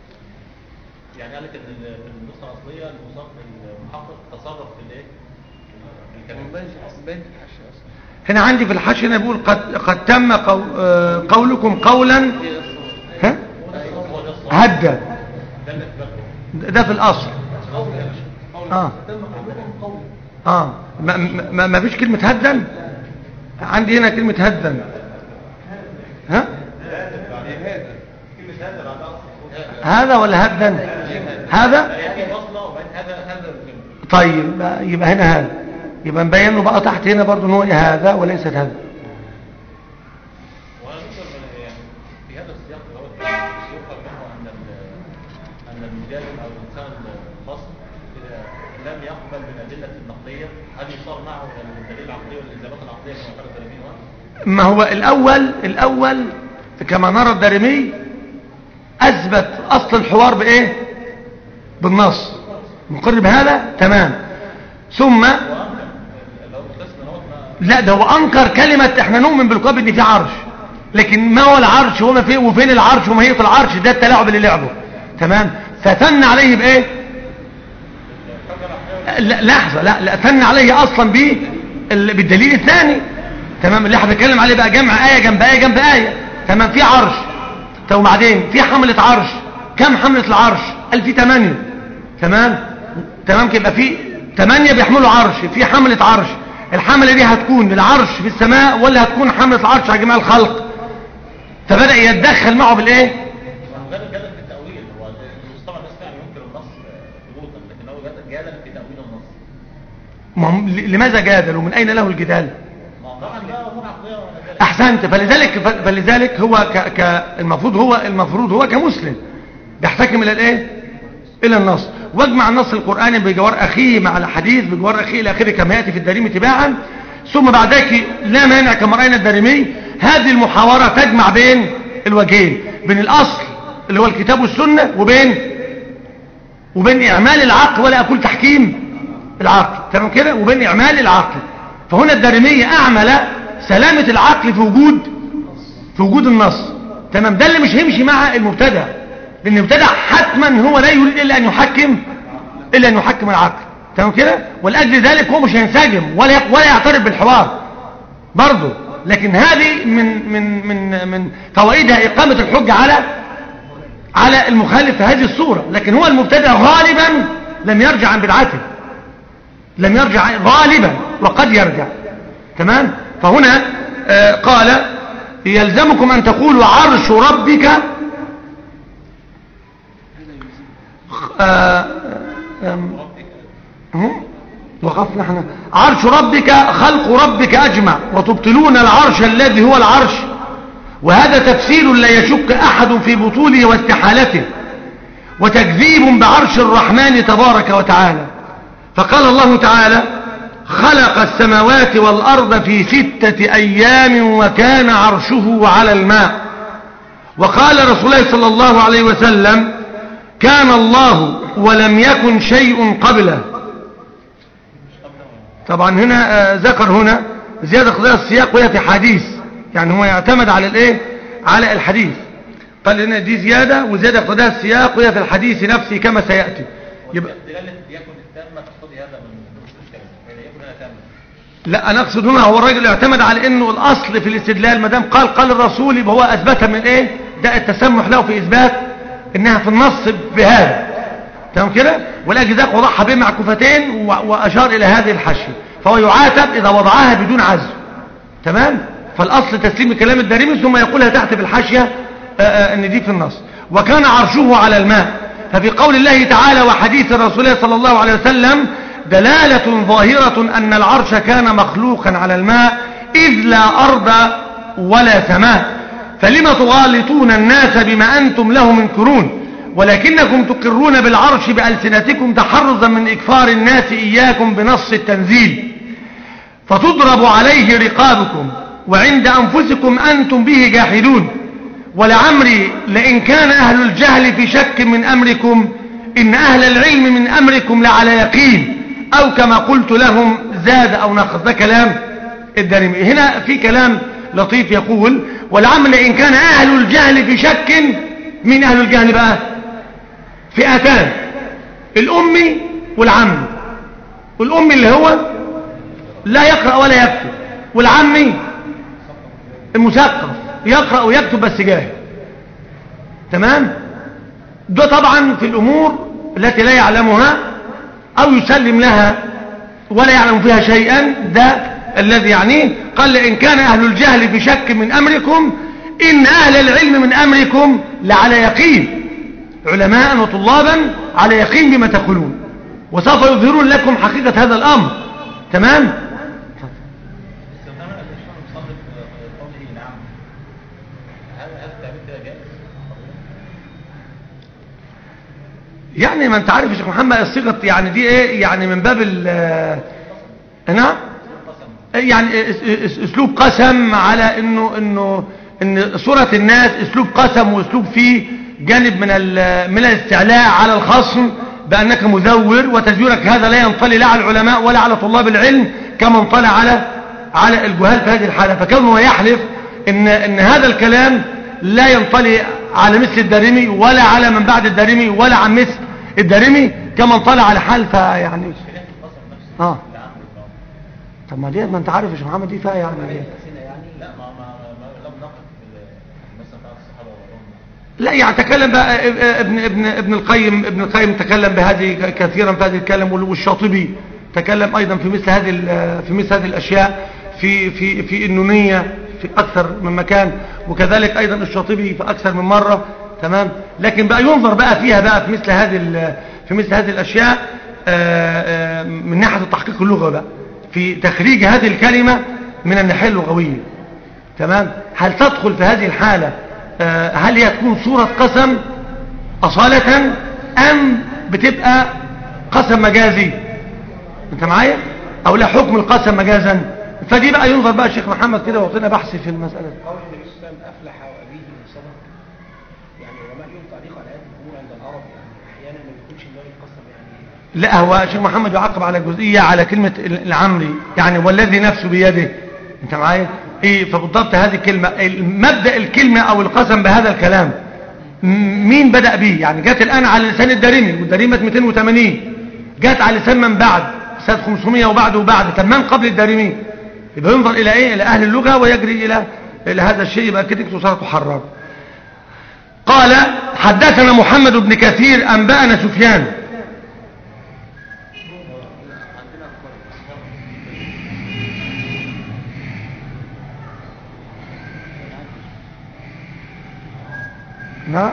Speaker 4: يعني قال لك ان في النسخه الاصليه المحقق تصرف في الايه،
Speaker 3: هنا عندي في الحاشية هنا بيقول قد, قد تم قو آه قولكم قولا ها هدى، ده في الأصل. اه اه ما, ما, ما فيش كلمة هدا، عندي هنا كلمة هدا. ها هذا ولا هدا؟ هذا طيب، يبقى هنا هذا، يبقى نبين له بقى تحت هنا برضه ان هو هذا وليست هذا.
Speaker 4: في هذا السياق يفهم منه ان ان المجادل او الانسان الخصم اذا لم يقبل بالادله النقليه هل يصار معه الدليل العقلي والاجابات العقليه كما قال الدارمي؟
Speaker 3: ما هو الاول الاول كما نرى الدارمي اثبت اصل الحوار بايه؟ بالنص، مقر بهذا تمام. ثم لا، ده هو انكر كلمه احنا نؤمن بالقبل ان في عرش، لكن ما هو العرش وما فيه وفين العرش وما هي العرش، ده التلاعب اللي لعبه تمام. فثنى عليه بايه؟ لا لحظه، لا لا ثنى عليه اصلا ب بالدليل الثاني تمام، اللي احنا بنتكلم عليه بقى جمع ايه جنب ايه جنب ايه تمام. في عرش، طب وبعدين في حمله عرش، كم حمله العرش؟ قال في ثمانية تمام تمام كده، يبقى في ثمانية بيحملوا عرش، في حمله عرش. الحمله دي هتكون للعرش في السماء ولا هتكون حمله العرش على جميع الخلق؟ فبدأ يتدخل معه بالايه؟
Speaker 4: جدل جدل في التأويل، هو طبعا الناس يعني ينكر النص ثبوتا، لكن هو جدل جدل في تأويل النص.
Speaker 3: ما هم لماذا جادل ومن أين له الجدال؟
Speaker 4: ما طبعا ده امور عقليه ولا ذلك.
Speaker 3: احسنت. فلذلك فلذلك هو ك ك المفروض هو المفروض هو كمسلم بيحتكم الى الايه؟ الى النص، واجمع النص القرآني بجوار اخيه مع الحديث بجوار اخيه الى اخره كما ياتي في الدارمي تباعا. ثم بعد ذلك لا مانع كما راينا الدارمي هذه المحاورة تجمع بين الوجهين، بين الأصل اللي هو الكتاب والسنة وبين وبين إعمال العقل، ولا أقول تحكيم العقل تمام كده، وبين إعمال العقل. فهنا الدارمية أعمل سلامة العقل في وجود في وجود النص تمام. ده اللي مش هيمشي مع المبتدع، لأن المبتدع حتما هو لا يريد إلا أن يحكم إلا أن يحكم العقل تمام كده، ولأجل ذلك هو مش هينسجم ولا ولا يعترف بالحوار برضه. لكن هذه من من من من فوائدها إقامة الحجة على على المخالف في هذه الصورة. لكن هو المبتدع غالبا لم يرجع عن بدعته، لم يرجع غالبا وقد يرجع تمام. فهنا آه قال يلزمكم أن تقولوا عرش ربك آه آه وقفنا احنا عرش ربك خلق ربك أجمع وتبطلون العرش الذي هو العرش، وهذا تفسير لا يشك أحد في بطوله واستحالته، وتكذيب بعرش الرحمن تبارك وتعالى. فقال الله تعالى خلق السماوات والأرض في ستة أيام وكان عرشه على الماء. وقال رسول الله صلى الله عليه وسلم كان الله ولم يكن شيء قبله. طبعا هنا آه ذكر هنا زيادة قضايا السياق وهي في حديث، يعني هو يعتمد على الايه على الحديث. قال هنا دي زيادة وزيادة قضايا السياق وهي في الحديث نفسه كما سيأتي. يبقى
Speaker 4: دلالة يكن التامة تقتضي هذا من يعني يكن هنا تامة.
Speaker 3: لا انا اقصد هنا هو الراجل يعتمد على انه الاصل في الاستدلال ما دام قال قال الرسول يبقى هو اثبتها من ايه؟ ده التسمح له في اثبات انها في النص بهذا تمام كده. ولاجل ذلك وضعها بين معكوفتين واشار الى هذه الحاشيه، فهو يعاتب اذا وضعها بدون عزم تمام. فالاصل تسليم كلام الدارمي ثم يقولها تحت في الحاشيه ان دي في النص. وكان عرشه على الماء، ففي قول الله تعالى وحديث الرسول صلى الله عليه وسلم دلالة ظاهرة أن العرش كان مخلوقا على الماء إذ لا أرض ولا سماء، فلما تغالطون الناس بما أنتم له منكرون، ولكنكم تقرون بالعرش بألسنتكم تحرزا من إكفار الناس إياكم بنص التنزيل، فتضرب عليه رقابكم وعند أنفسكم أنتم به جاحدون. ولعمري لئن كان أهل الجهل في شك من أمركم إن أهل العلم من أمركم لعلى يقين، أو كما قلت لهم زاد أو نقص. ده كلام الدارمي. هنا في كلام لطيف يقول ولعمري لئن كان أهل الجهل في شك. من أهل الجهل بقى؟ فئتان، الأمي والعمي. والأمي اللي هو لا يقرأ ولا يكتب، والعمي المثقف يقرأ ويكتب بس جاهل. تمام؟ ده طبعا في الأمور التي لا يعلمها أو يسلم لها ولا يعلم فيها شيئا، ده الذي يعنيه. قال إن كان أهل الجهل في شك من أمركم إن أهل العلم من أمركم لعلى يقين، علماء وطلابا على يقين بما تقولون، وسوف يظهرون لكم حقيقة هذا الأمر. تمام؟ يعني ما انت عارف يا شيخ محمد الصيغه يعني دي ايه، يعني من باب ال نعم يعني اسلوب قسم على انه انه ان سوره الناس اسلوب قسم، واسلوب فيه جانب من من الاستعلاء على الخصم بانك مزور، وتزويرك هذا لا ينطلي لا على العلماء ولا على طلاب العلم كما انطلى على على الجهال في هذه الحاله. فكونه يحلف ان ان هذا الكلام لا ينطلي على مثل الدارمي ولا على من بعد الدارمي ولا عن مثل الدارمي كما انطلع على حال، فيعني اه طب ما دي ما انت عارف يا شيخ محمد دي فيها يعني لا ما ما لم نقف مثلا بعض الصحابه لا يعني تكلم بقى ابن ابن ابن القيم ابن القيم تكلم بهذه كثيرا في هذه الكلام، والشاطبي تكلم ايضا في مثل هذه في مثل هذه الاشياء في في في النونيه في اكثر من مكان، وكذلك ايضا الشاطبي في اكثر من مره. تمام؟ لكن بقى ينظر بقى فيها بقى في مثل هذه في مثل هذه الاشياء من ناحيه التحقيق اللغوي بقى في تخريج هذه الكلمه من الناحيه اللغويه. تمام؟ هل تدخل في هذه الحاله، هل هي تكون صوره قسم اصاله ام بتبقى قسم مجازي؟ انت معايا؟ او لا حكم القسم مجازا؟ فدي بقى ينظر بقى الشيخ محمد كده ويعطينا بحث في المساله دي.
Speaker 5: قول النبي صلى الله عليه وسلم افلح وابيه من صدق، يعني العلماء لهم تعليق على هذه الامور عند العرب، يعني احيانا ما بيكونش النوع القسم يعني.
Speaker 3: لا هو الشيخ محمد يعقب على جزئيه على كلمه العمري، يعني والذي نفسه بيده. انت معايا؟ ايه فبالضبط هذه الكلمه مبدا الكلمه او القسم بهذا الكلام مين بدا به؟ يعني جت الان على لسان الدارمي، والدارمي مئتين وثمانين، جت على لسان من بعد سنه خمسمائة وبعد وبعد تمام قبل الدارمي. يبقى ينظر الى ايه؟ الى اهل اللغه ويجري الى الى هذا الشيء، يبقى كده تصار تحرر. قال حدثنا محمد بن كثير انبانا سفيان. نعم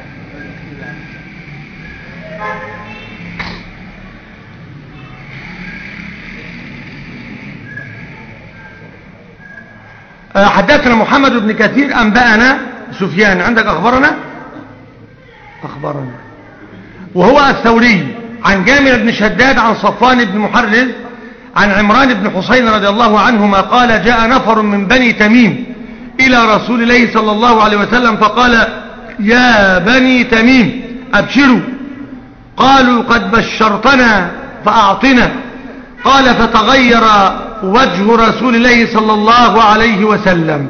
Speaker 3: حدثنا محمد بن كثير أنبأنا سفيان. عندك أخبرنا أخبرنا وهو الثوري عن جامر بن شداد عن صفوان بن محرز عن عمران بن حسين رضي الله عنهما قال جاء نفر من بني تميم إلى رسول الله صلى الله عليه وسلم فقال يا بني تميم أبشروا. قالوا قد بشرتنا فأعطنا. قال فتغير وجه رسول الله صلى الله عليه وسلم.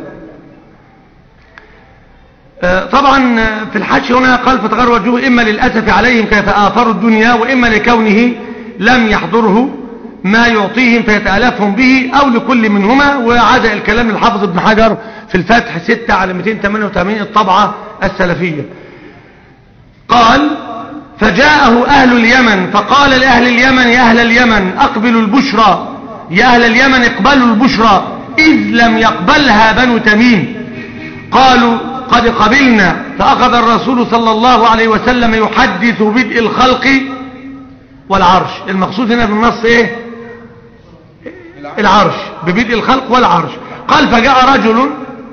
Speaker 3: طبعا في الحج هنا قال فتغير وجهه إما للأسف عليهم كيف آثروا الدنيا، وإما لكونه لم يحضره ما يعطيهم فيتألفهم به، أو لكل منهما. وعاد الكلام للحافظ ابن حجر في الفتح ستة على مئتين وثمانية وثمانين الطبعة السلفية. قال فجاءه أهل اليمن فقال لأهل اليمن يا أهل اليمن أقبلوا البشرى، يا أهل اليمن اقبلوا البشرى، إذ لم يقبلها بنو تميم. قالوا قد قبلنا. فأخذ الرسول صلى الله عليه وسلم يحدث بدء الخلق والعرش. المقصود هنا بالنص ايه؟ العرش، ببدء الخلق والعرش. قال فجاء رجل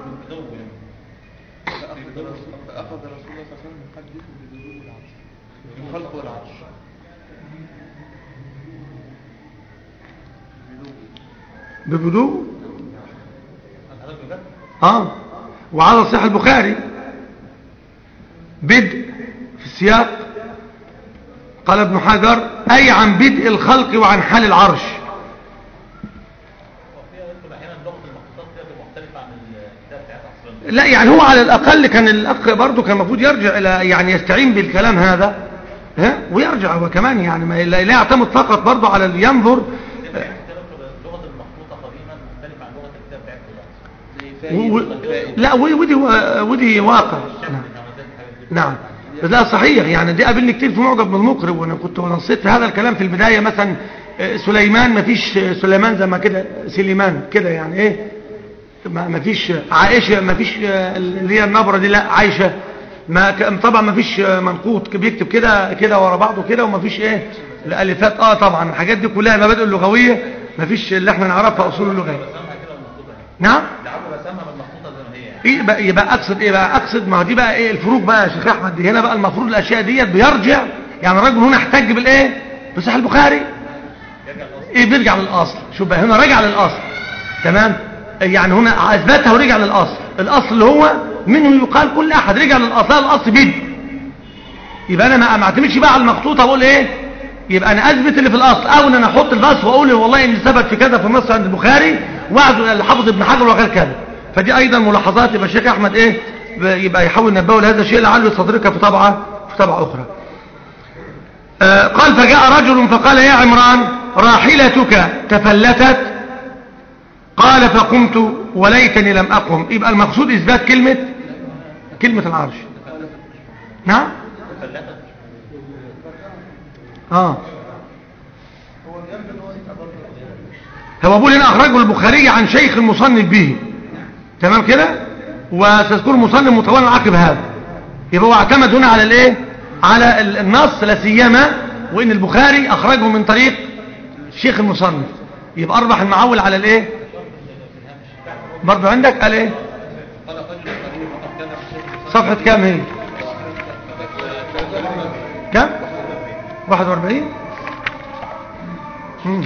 Speaker 5: فأخذ رسول الله صلى الله عليه وسلم يحدث بدء العرش الخلق والعرش
Speaker 3: ببدوء اه وعلى صحيح البخاري بدء في السياق. قال ابن حجر أي عن بدء الخلق وعن حال العرش. لا يعني هو على الأقل كان الأخ برضه كان المفروض يرجع إلى يعني يستعين بالكلام هذا ها ويرجع هو كمان يعني ما لا يعتمد فقط برضه على اللي ينظر. و... و... لا ودي ودي واقع. نعم نعم لا صحيح، يعني دي قابلني كتير في معجب بالمقرب، وانا كنت نصيت في هذا الكلام في البداية. مثلا سليمان، ما فيش سليمان زي ما كده سليمان كده، يعني ايه، ما فيش عائشة، ما فيش اللي هي النبرة دي، لا عايشة، ما طبعا ما فيش منقوط بيكتب كده كده ورا بعضه كده، وما فيش ايه الالفات. اه طبعا الحاجات دي كلها المبادئ اللغويه ما فيش اللي احنا نعرفها اصول اللغه. نعم يبقى يبقى اقصد ايه بقى، اقصد ما دي بقى ايه الفروق بقى يا شيخ احمد. دي هنا بقى المفروض الاشياء ديت بيرجع، يعني الراجل هنا احتج بالايه، بصحيح البخاري، ايه بيرجع للاصل. شوف بقى هنا رجع للاصل، تمام، يعني هنا اثبتها ورجع للاصل. الاصل اللي هو منه يقال كل احد رجع للاصل، الاصل بيد. يبقى انا ما اعتمدش بقى على المخطوط اقول ايه، يبقى انا اثبت اللي في الاصل، او ان انا احط البص واقول والله ان ثبت في كذا في النص عند البخاري واعد الحافظ ابن حجر وغير كذا. فدي ايضا ملاحظات يبقى الشيخ احمد ايه يبقى يحاول ينبهه لهذا الشيء لعله يستدركها في طبعه في طبعه اخرى. آه قال فجاء رجل فقال يا عمران راحلتك تفلتت، قال فقمت وليتني لم اقم. يبقى المقصود اثبات كلمه كلمه العرش. نعم اه هو بقول هنا اخرجه البخاري عن شيخ المصنف به، تمام كده، وسيذكر المصنف متولى عقب هذا. يبقى هو اعتمد هنا على الايه، على النص، لا سيما وان البخاري اخرجه من طريق شيخ المصنف. يبقى اربح المعول على الايه برضو عندك، قال ايه صفحه كام هي كم واحد واربعين. امم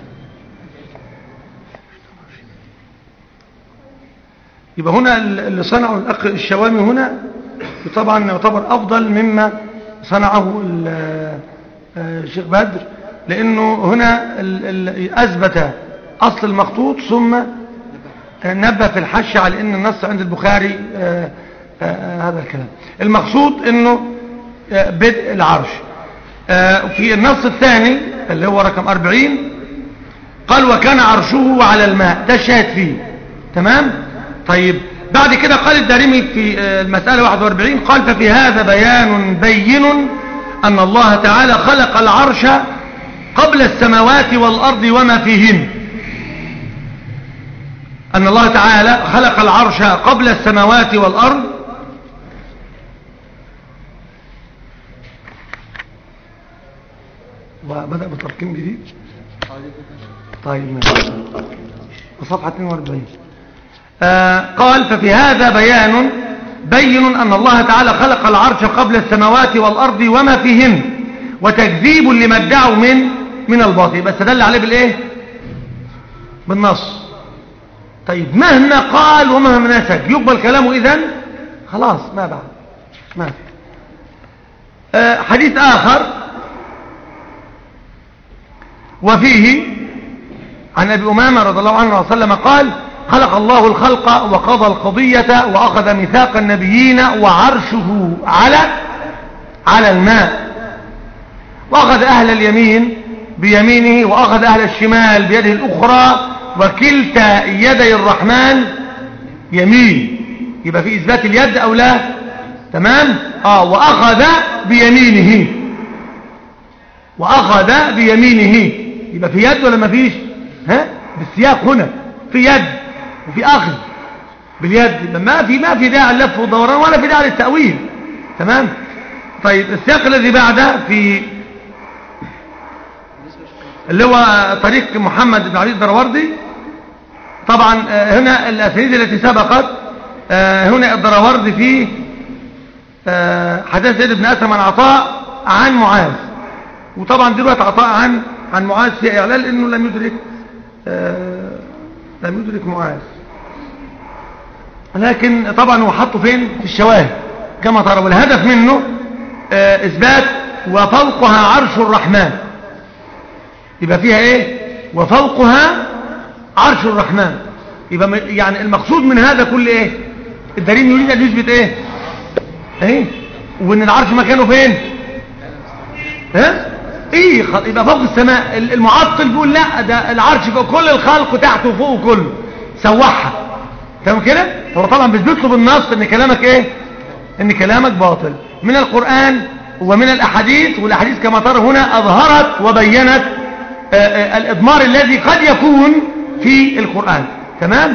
Speaker 3: يبقى هنا اللي صنعه الأخ الشوامي هنا طبعا يعتبر أفضل مما صنعه الشيخ بدر، لأنه هنا أثبت أصل المخطوط ثم نبه في الحش على أن النص عند البخاري هذا الكلام. المقصود أنه بدء العرش. في النص الثاني اللي هو رقم أربعين قال وكان عرشه على الماء، ده الشاهد فيه، تمام. طيب بعد كده قال الدارمي في المسألة واحد واربعين قال ففي هذا بيان بين أن الله تعالى خلق العرش قبل السماوات والأرض وما فيهن. أن الله تعالى خلق العرش قبل السماوات والأرض وبدأ بترقيم جديد. طيب صفحة اثنين واربعين آه قال ففي هذا بيان بين أن الله تعالى خلق العرش قبل السماوات والأرض وما فيهن وتكذيب لما ادعوا من من الباطل. بس دل عليه بالايه بالنص. طيب مهما قال ومهما نسج يقبل كلامه إذن خلاص ما بعد ما في. آه حديث آخر وفيه عن أبي أمامة رضي الله عنه وسلم قال خلق الله الخلق وقضى القضية وأخذ ميثاق النبيين وعرشه على على الماء وأخذ أهل اليمين بيمينه وأخذ أهل الشمال بيده الأخرى وكلتا يدي الرحمن يمين. يبقى في إثبات اليد أو لا؟ تمام. آه وأخذ بيمينه وأخذ بيمينه يبقى في يد ولا ما فيش؟ ها بالسياق هنا في يد وفي أخذ باليد. ما في ما في داعي اللف والدوران ولا في داعي للتأويل. تمام. طيب السياق الذي بعده في اللي هو طريق محمد بن علي الدراوردي. طبعا هنا الأسانيد التي سبقت هنا الدراوردي في حديث زيد بن أسلم عن عطاء عن معاذ، وطبعا دلوقتي عطاء عن عن معاذ في إعلال إنه لم يدرك لم يدرك معاذ، لكن طبعا هو حطه فين في الشواهد كما ترى. والهدف منه إثبات وفوقها عرش الرحمن. يبقى فيها ايه وفوقها عرش الرحمن. يبقى يعني المقصود من هذا كل ايه الدليل يريد ان يثبت ايه ايه وان العرش مكانه فين ها ايه يبقى فوق السماء. المعطل بيقول لا ده العرش فوق كل الخلق وتحته وفوق كله سوحها. تمام كده؟ هو طبعا بيثبت له بالنص ان كلامك ايه؟ ان كلامك باطل من القرآن ومن الاحاديث، والاحاديث كما ترى هنا اظهرت وبينت الاضمار الذي قد يكون في القرآن. تمام؟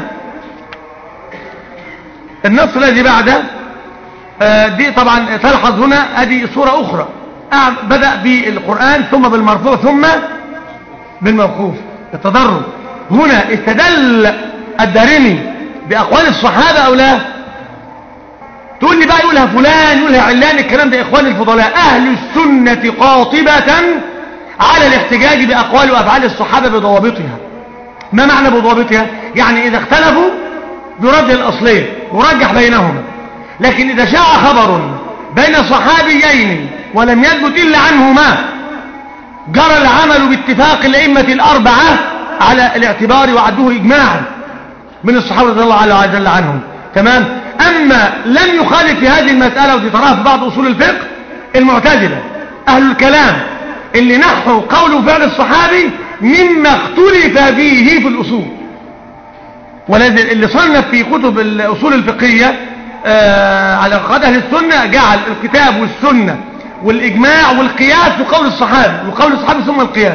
Speaker 3: النص الذي بعده دي طبعا تلحظ هنا ادي صورة اخرى، بدأ بالقرآن ثم بالمرفوع ثم بالموقوف، التدرج. هنا استدل الدارمي بأقوال الصحابة أو لا؟ تقول لي بقى يقولها فلان يقولها علان، الكلام ده إخواني الفضلاء أهل السنة قاطبة على الاحتجاج بأقوال وأفعال الصحابة بضوابطها. ما معنى بضوابطها؟ يعني إذا اختلفوا يرد الأصلين ورجح بينهما، لكن إذا شاع خبر بين صحابيين ولم يثبت إلا عنهما جرى العمل باتفاق الأئمة الأربعة على الاعتبار وعدوه إجماعا من الصحابة رضي الله عز وجل عنهم. تمام؟ أما لم يخالف في هذه المسألة، ودي تراها في بعض أصول الفقه، المعتزلة أهل الكلام اللي نحوا قول وفعل الصحابي مما اختلف فيه في الأصول، والذي اللي صنف في كتب الأصول الفقهية آه على قواعد أهل السنة جعل الكتاب والسنة والإجماع والقياس وقول الصحابي، وقول الصحابي ثم القياس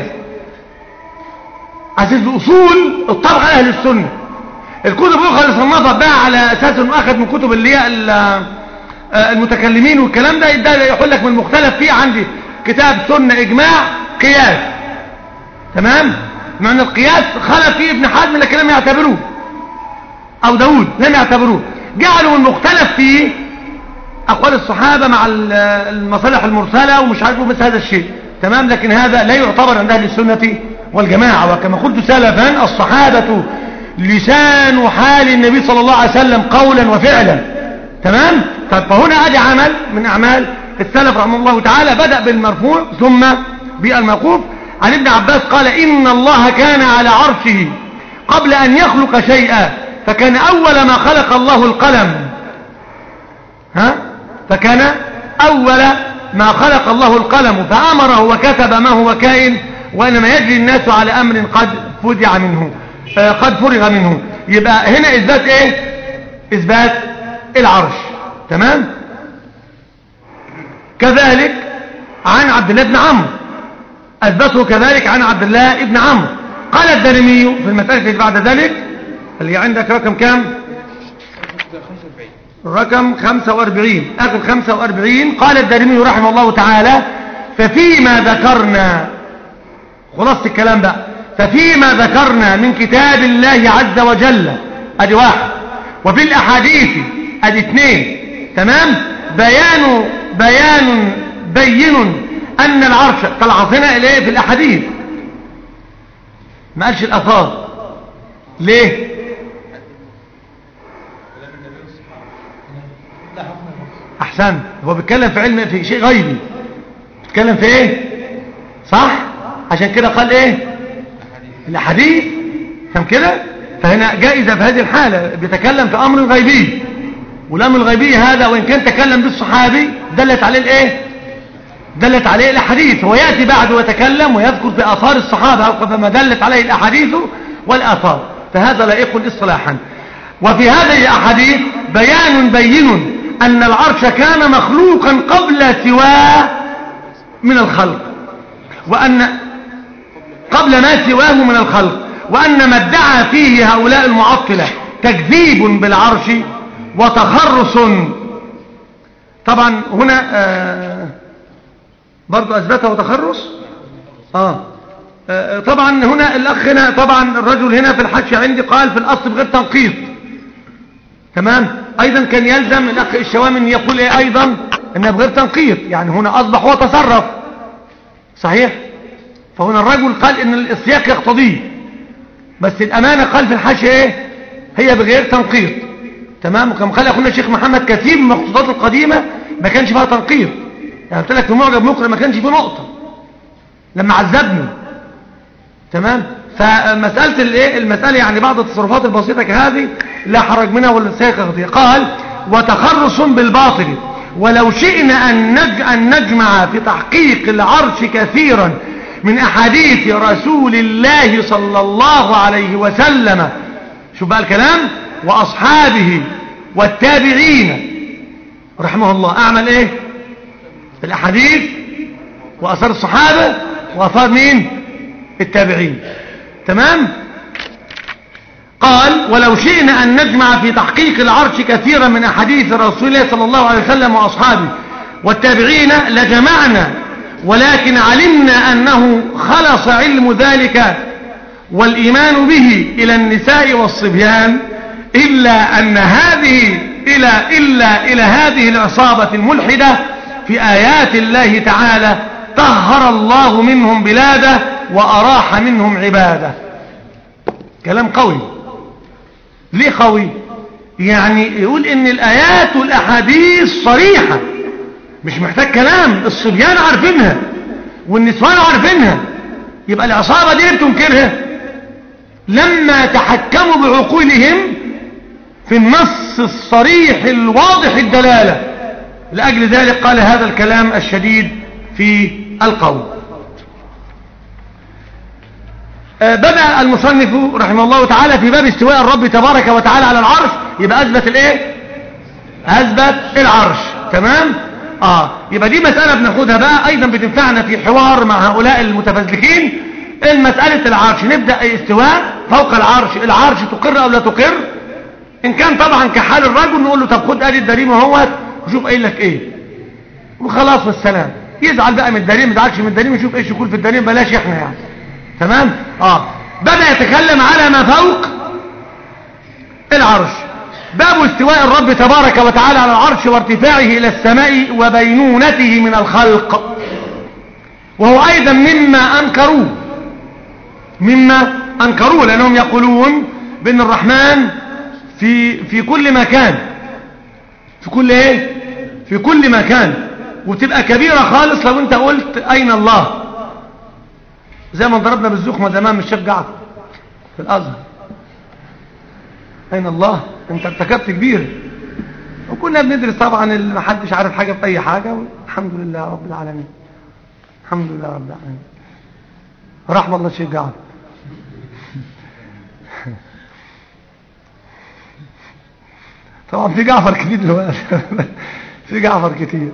Speaker 3: أساس الأصول الطبع على أهل السنة. الكتب الأخرى اللي صنفت بقى على أساس أنه أخذ من كتب اللي هي المتكلمين والكلام ده، ده يقول لك من المختلف فيه عندي كتاب سنة إجماع قياس. تمام؟ مع أن القياس خلف فيه ابن حزم لكن لم يعتبروه، أو داود لم يعتبروه، جعلوا المختلف فيه أقوال الصحابة مع المصالح المرسلة ومش عارفوا مثل هذا الشيء. تمام؟ لكن هذا لا يعتبر عند أهل السنة والجماعة. وكما قلت سلفا الصحابة لسان حال النبي صلى الله عليه وسلم قولا وفعلا. تمام؟ فهنا أدي عمل من أعمال السلف رحمه الله تعالى، بدأ بالمرفوع ثم بالموقوف. عن ابن عباس قال إن الله كان على عرشه قبل أن يخلق شيئا، فكان أول ما خلق الله القلم. ها؟ فكان أول ما خلق الله القلم فأمره وكتب ما هو كائن، وإنما يجري الناس على أمر قد فزع منه آه قد فرغ منه. يبقى هنا إثبات إيه؟ إثبات العرش. تمام؟ كذلك عن عبد الله بن عمرو أثبته كذلك عن عبد الله بن عمرو. قال الدارمي في المسألة اللي بعد ذلك اللي عندك رقم كام؟ رقم خمسة وأربعين، آخر خمسة وأربعين. قال الدارمي رحمه الله تعالى ففيما ذكرنا، خلاص الكلام بقى، ففيما ذكرنا من كتاب الله عز وجل ادي واحد، وفي الأحاديث ادي اثنين. تمام؟ بيان بيان بين أن العرش طلعتنا إليه في الأحاديث، ما قالش الأثار. ليه؟ أحسن، هو بيتكلم في علم في شيء غيبي، بيتكلم في إيه؟ صح؟ عشان كده قال إيه؟ الأحاديث. فهم كده؟ فهنا جائزة في هذه الحالة، بيتكلم في أمر غيبي، والأمر الغيبي هذا وإن كان تكلم بالصحابي دلت عليه الإيه؟ دلت عليه الأحاديث. ويأتي بعد ويتكلم ويذكر في آثار الصحابة فما دلت عليه الأحاديث والآثار، فهذا لائق اصطلاحا. وفي هذه الأحاديث بيان بين أن العرش كان مخلوقا قبل سواه من الخلق، وأن قبل ما سواه من الخلق، وأن ما ادعى فيه هؤلاء المعطلة تكذيب بالعرش وتخرص. طبعا هنا آه برضو أثبته وتخرص. آه. آه طبعا هنا الأخ هنا طبعا الرجل هنا في الحاشية عندي قال في الأصل بغير تنقيط. تمام؟ أيضا كان يلزم الأخ الشوامي أن يقول إيه أيضا أنه بغير تنقيط، يعني هنا أصبح هو تصرف صحيح. فهنا الرجل قال أن السياق يقتضيه، بس الأمانة قال في الحاشية إيه هي بغير تنقيط. تمام؟ وكما قال أخونا الشيخ محمد كثير من المخطوطات القديمة ما كانش فيها تنقيط، يعني قلت لك في معجب مقرئ ما كانش فيه نقطة لما عذبني. تمام؟ فمسألة الايه المسألة يعني بعض التصرفات البسيطة كهذه لا حرج منها ولا سيقضي. قال وتخرص بالباطل، ولو شئنا أن, نج أن نجمع في تحقيق العرش كثيرا من أحاديث رسول الله صلى الله عليه وسلم، شوف بقى الكلام، وأصحابه والتابعين رحمه الله أعمل إيه؟ الأحاديث وأثار الصحابة وأثار مين؟ التابعين. تمام؟ قال ولو شئنا أن نجمع في تحقيق العرش كثيرا من أحاديث رسول الله صلى الله عليه وسلم وأصحابه والتابعين لجمعنا، ولكن علمنا أنه خلص علم ذلك والإيمان به إلى النساء والصبيان، إلا أن هذه إلى إلا إلى هذه العصابة الملحدة في آيات الله تعالى طهر الله منهم بلاده وأراح منهم عباده. كلام قوي. ليه قوي؟ يعني يقول إن الآيات والأحاديث صريحة، مش محتاج كلام، الصبيان عارفينها والنسوان عارفينها، يبقى العصابة دي بتنكرها لما تحكموا بعقولهم في النص الصريح الواضح الدلالة. لأجل ذلك قال هذا الكلام الشديد في القول. بدأ المصنف رحمه الله تعالى في باب استواء الرب تبارك وتعالى على العرش، يبقى أثبت الايه؟ أثبت العرش. تمام؟ آه يبقى دي مسألة بناخدها بقى أيضا بتنفعنا في حوار مع هؤلاء المتفزلكين. المسألة العرش نبدأ استواء فوق العرش، العرش تقر أو لا تقر؟ إن كان طبعا كحال الرجل نقول له طب خد أدي الدليل وهو وشوف قايل لك إيه وخلاص والسلام. يزعل بقى من الدليل، ما يزعلش من الدليل، نشوف ايش يقول في الدليل، بلاش احنا يعني. تمام؟ اه بدأ يتكلم على ما فوق العرش. باب استواء الرب تبارك وتعالى على العرش وارتفاعه إلى السماء وبينونته من الخلق، وهو أيضا مما أنكروه مما أنكروه لأنهم يقولون بأن الرحمن في في كل مكان، في كل ايه؟ في كل مكان، وتبقى كبيرة خالص لو انت قلت أين الله، زي ما ضربنا بالزخمة زمان من الشيخ جعفر في الأزهر، أين الله؟ انت ارتكبت كبير. وكنا بندرس طبعا ما حدش عارف حاجة في أي حاجة، والحمد لله رب العالمين، الحمد لله رب العالمين، رحمة الله الشيخ جعفر. طبعا في جعفر كتير دلوقتي في جعفر كتير.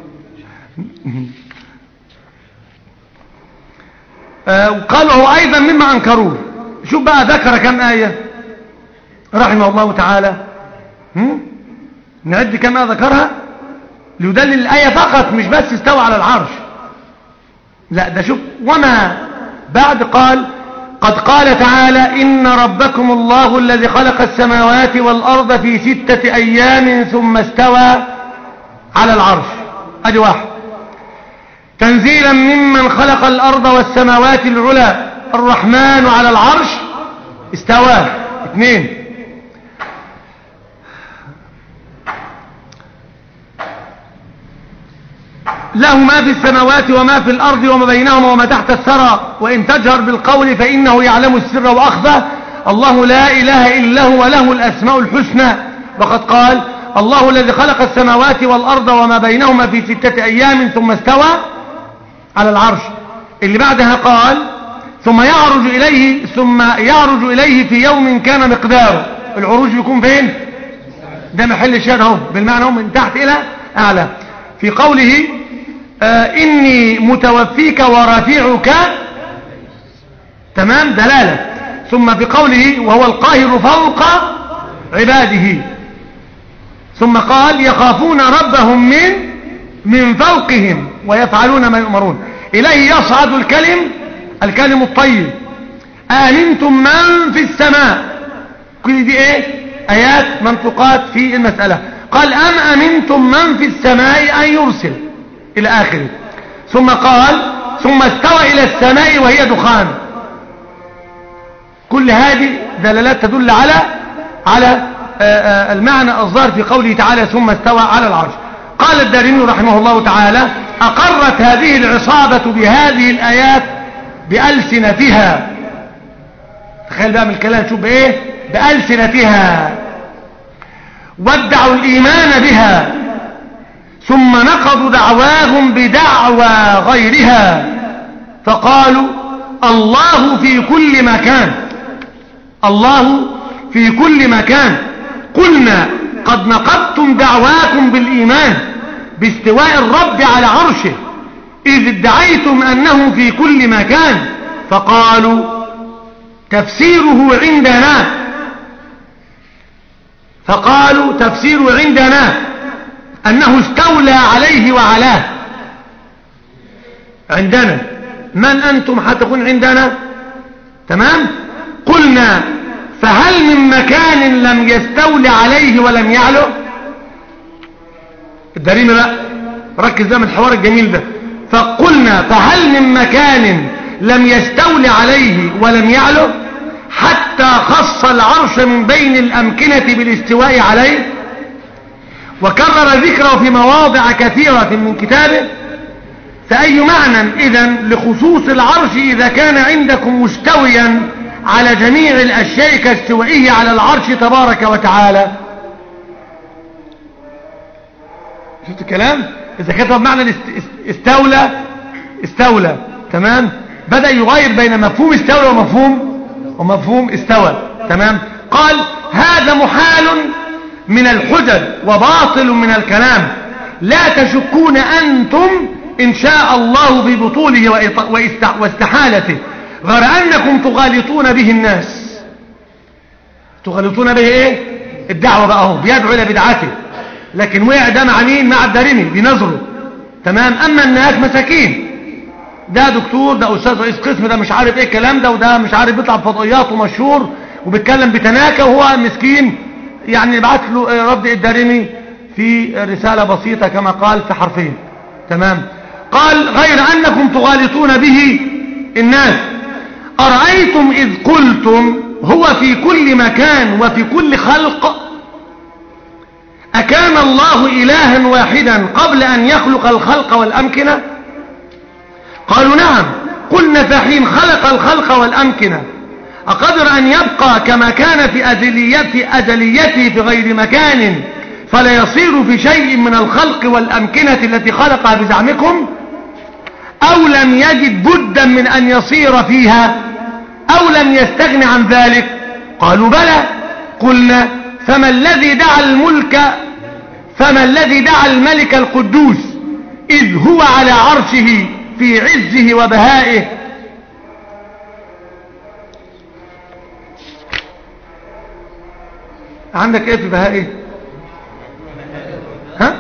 Speaker 3: آه وقالوا أيضا مما أنكروه. شوف بقى ذكر كم آية رحمه الله تعالى، هم؟ نعد كم آية ذكرها ليدلل الآية فقط، مش بس استوى على العرش، لا ده شوف وما بعد. قال قد قال تعالى إن ربكم الله الذي خلق السماوات والأرض في ستة أيام ثم استوى على العرش. أدي واحد. تنزيلا ممن خلق الأرض والسماوات العلى الرحمن على العرش استوى. اثنين. له ما في السماوات وما في الأرض وما بينهما وما تحت الثرى وإن تجهر بالقول فإنه يعلم السر وأخفى الله لا إله إلا هو له الأسماء الحسنى. وقد قال الله الذي خلق السماوات والأرض وما بينهما في ستة أيام ثم استوى على العرش. اللي بعدها قال ثم يعرج إليه ثم يعرج إليه في يوم كان مقداره. العروج بيكون فين؟ ده محل الشاهد اهو بالمعنى من تحت إلى أعلى. في قوله آه إني متوفيك ورافعك، تمام، دلالة. ثم في قوله وهو القاهر فوق عباده. ثم قال يخافون ربهم من من فوقهم ويفعلون ما يؤمرون. إليه يصعد الكلم الكلم الطيب. آمنتم من في السماء. كل دي ايه؟ آيات منطقات في المسألة. قال أم أمنتم من في السماء أن يرسل إلى آخره. ثم قال ثم استوى إلى السماء وهي دخان. كل هذه دلالات تدل على على المعنى الظاهر في قوله تعالى ثم استوى على العرش. قال الدارمي رحمه الله تعالى أقرت هذه العصابة بهذه الآيات بألسنتها. تخيل بقى من الكلام، شوف بإيه؟ بألسنتها. وادعوا الإيمان بها ثم نقضوا دعواهم بدعوى غيرها فقالوا الله في كل مكان، الله في كل مكان قلنا قد نقضتم دعواكم بالإيمان باستواء الرب على عرشه إذ ادعيتم أنه في كل مكان. فقالوا تفسيره عندنا فقالوا تفسيره عندنا أنه استولى عليه وعلاه. عندنا من أنتم حتكون عندنا؟ تمام. قلنا فهل من مكان لم يستولي عليه ولم يعلو؟ الدريمة بقى ركز ده من الحوار الجميل ده. فقلنا فهل من مكان لم يستولي عليه ولم يعلو حتى خص العرش من بين الأمكنة بالاستواء عليه، وكرر ذكره في مواضع كثيرة من كتابه. فأي معنى إذن لخصوص العرش إذا كان عندكم مستويا على جميع الأشياء كاستوائه على العرش تبارك وتعالى؟ شفت الكلام؟ إذا كتب معنى استولى استولى تمام، بدأ يغير بين مفهوم استولى ومفهوم ومفهوم استوى. تمام. قال هذا محال من الحجج وباطل من الكلام، لا تشكون أنتم إن شاء الله ببطوله واستحالته، غير أنكم تغالطون به الناس. تغالطون به إيه؟ الدعوة بقى هو بيدعو إلى بدعته، لكن وقع ده مع مين؟ مع الدارمي بنظره. تمام. أما الناس مساكين، ده دكتور، ده أستاذ رئيس قسم، ده مش عارف إيه الكلام ده، وده مش عارف بيطلع بفضائيات ومشهور وبيتكلم بتناكة، وهو مسكين يعني بعت له رد الدارمي في رسالة بسيطة كما قال في حرفين. تمام. قال غير أنكم تغالطون به الناس. أرأيتم إذ قلتم هو في كل مكان وفي كل خلق، أكان الله إلها واحدا قبل أن يخلق الخلق والأمكنة؟ قالوا نعم. قلنا فحين خلق الخلق والأمكنة أقدر أن يبقى كما كان في أزليته, أزليته في غير مكان فلا يصير في شيء من الخلق والأمكنة التي خلقها بزعمكم؟ أو لم يجد بدا من أن يصير فيها، أو لم يستغن عن ذلك؟ قالوا بلى. قلنا فما الذي دعا الملك فما الذي دعا الملك القدوس إذ هو على عرشه في عزه وبهائه؟ عندك ايه في بهائه؟ ها؟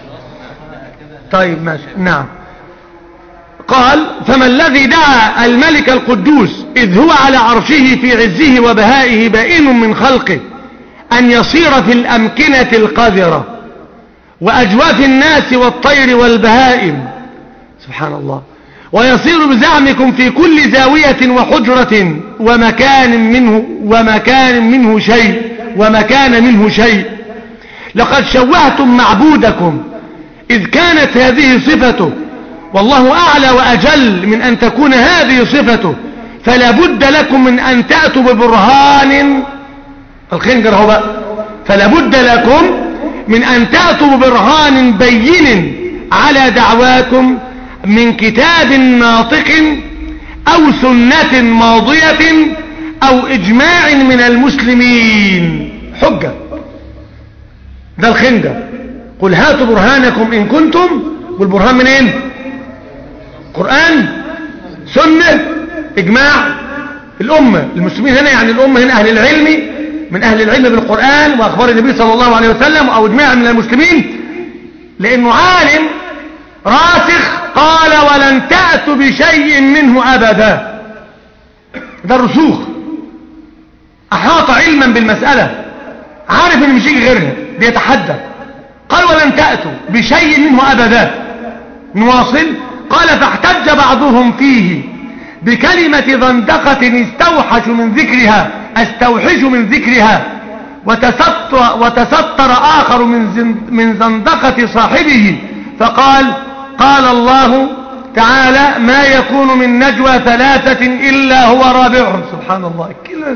Speaker 3: طيب ماشي. نعم. قال فما الذي دعا الملك القدوس إذ هو على عرشه في عزه وبهائه بائن من خلقه أن يصير في الأمكنة القذرة وأجواف الناس والطير والبهائم، سبحان الله، ويصير بزعمكم في كل زاوية وحجرة ومكان منه ومكان منه شيء ومكان منه شيء. لقد شوهتم معبودكم إذ كانت هذه صفته، والله أعلى وأجل من أن تكون هذه صفته، فلا بد لكم من أن تأتوا ببرهان. الخنجر هو بقى، فلا بد لكم من أن تأتوا ببرهان بين على دعواكم من كتاب ناطق أو سنة ماضية أو إجماع من المسلمين. حجة، ده الخنجر. قل هاتوا برهانكم إن كنتم، والبرهان منين؟ قرآن، سنة، إجماع الأمة. المسلمين هنا يعني الأمة هنا أهل العلم، من أهل العلم بالقرآن وأخبار النبي صلى الله عليه وسلم، أو إجماع من المسلمين، لأنه عالم راسخ قال ولن تأتوا بشيء منه أبدا. ده الرسوخ، أحاط علما بالمسألة، عارف إن مش يجي غيرها، بيتحدى. قال ولن تأتوا بشيء منه أبدا. نواصل. قال فاحتج بعضهم فيه بكلمة زندقة استوحش من ذكرها استوحش من ذكرها وتستر, وتستر آخر من, من زندقة صاحبه فقال قال الله تعالى ما يكون من نجوى ثلاثة إلا هو رابعهم. سبحان الله،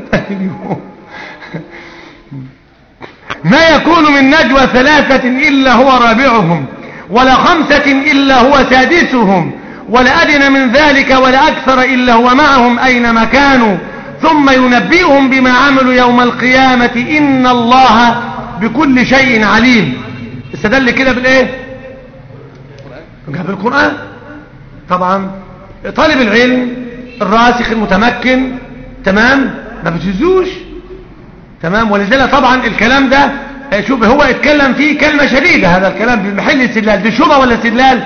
Speaker 3: ما يكون من نجوى ثلاثة إلا هو رابعهم ولا خمسة إلا هو سادسهم ولا أدنى من ذلك ولا أكثر إلا هو معهم أينما كانوا ثم ينبئهم بما عملوا يوم القيامة إن الله بكل شيء عليم. استدل كده بالايه؟ بالقرآن. طبعا طالب العلم الراسخ المتمكن تمام ما بتهزوش تمام. ولذلك طبعا الكلام ده شوف هو اتكلم فيه كلمة شديدة، هذا الكلام بمحل استدلال، دي شبهة ولا استدلال؟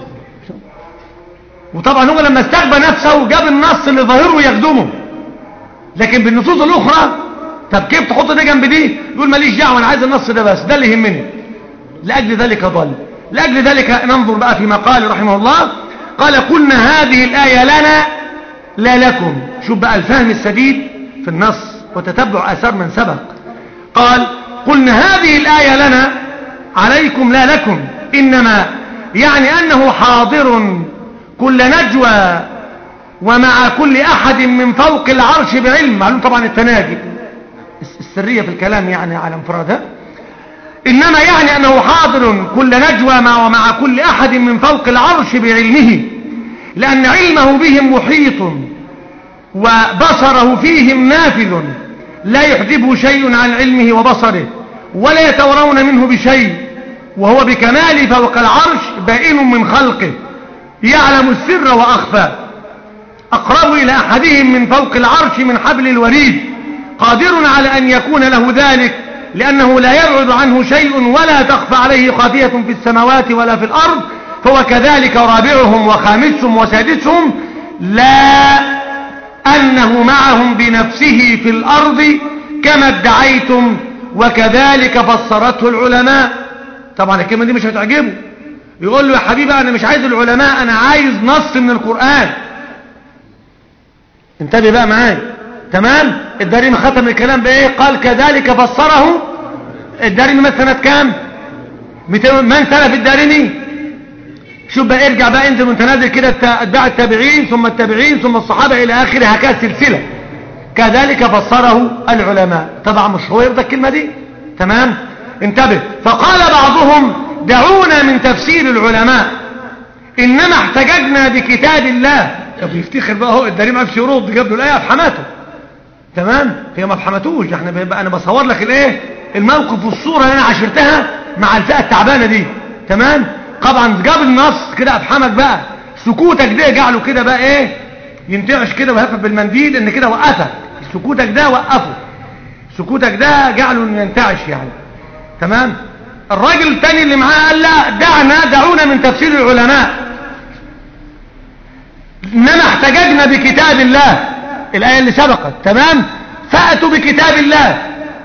Speaker 3: وطبعا هو لما استغبى نفسه جاب النص اللي ظاهره يخدمه، لكن بالنصوص الاخرى طب كيف تحط ده جنب دي؟ يقول ماليش دعوه انا عايز النص ده بس، ده اللي يهمني. لاجل ذلك ضل. لاجل ذلك ننظر بقى في مقال رحمه الله، قال قلنا هذه الايه لنا لا لكم. شوف بقى الفهم السديد في النص وتتبع اثار من سبق. قال قلنا هذه الايه لنا عليكم لا لكم، انما يعني انه حاضر كل نجوى ومع كل احد من فوق العرش بعلم. معلوم طبعا التناجي السرية في الكلام يعني على انفرادها. انما يعني انه حاضر كل نجوى مع ومع كل احد من فوق العرش بعلمه، لان علمه بهم محيط وبصره فيهم نافذ لا يحجبه شيء عن علمه وبصره ولا يتورون منه بشيء، وهو بكمال فوق العرش بائن من خلقه يعلم السر وأخفى، أقرب إلى أحدهم من فوق العرش من حبل الوريد، قادر على أن يكون له ذلك لأنه لا يبعد عنه شيء ولا تخفى عليه خافية في السماوات ولا في الأرض، فهو كذلك رابعهم وخامسهم وسادسهم، لا أنه معهم بنفسه في الأرض كما ادعيتم، وكذلك فسرته العلماء. طبعا الكلمة دي مش هتعجبه، يقول له يا حبيبي أنا مش عايز العلماء، أنا عايز نص من القرآن. انتبه بقى معايا تمام. الدارمي ختم الكلام بإيه؟ قال كذلك فسره. الدارمي مات سنة كام؟ من سنة في الدارمي؟ شوف بقى ارجع بقى انزل وانت نازل كده اتباع التابعين ثم التابعين ثم الصحابة إلى آخره، هكذا سلسلة. كذلك فسره العلماء. طبعا مش هو يرضى الكلمة دي تمام. انتبه. فقال بعضهم دعونا من تفسير العلماء، إنما احتججنا بكتاب الله. طب يفتخر بقى هو الدارمي عارف يرد، جاب له الآية افحمته تمام. هي ما افحمتوش، احنا بقى انا بصور لك الايه الموقف والصورة اللي انا عاشرتها مع الفئة التعبانة دي تمام. طبعا جاب النص كده افحمك بقى، سكوتك ده جعله كده بقى ايه ينتعش كده ويهفف بالمنديل، ان كده وقفك سكوتك ده، وقفه سكوتك ده جعله انه ينتعش يعني تمام. الراجل التاني اللي معاه قال لا دعنا دعونا من تفسير العلماء، انما احتججنا بكتاب الله، الآية اللي سبقت تمام. فأتوا بكتاب الله.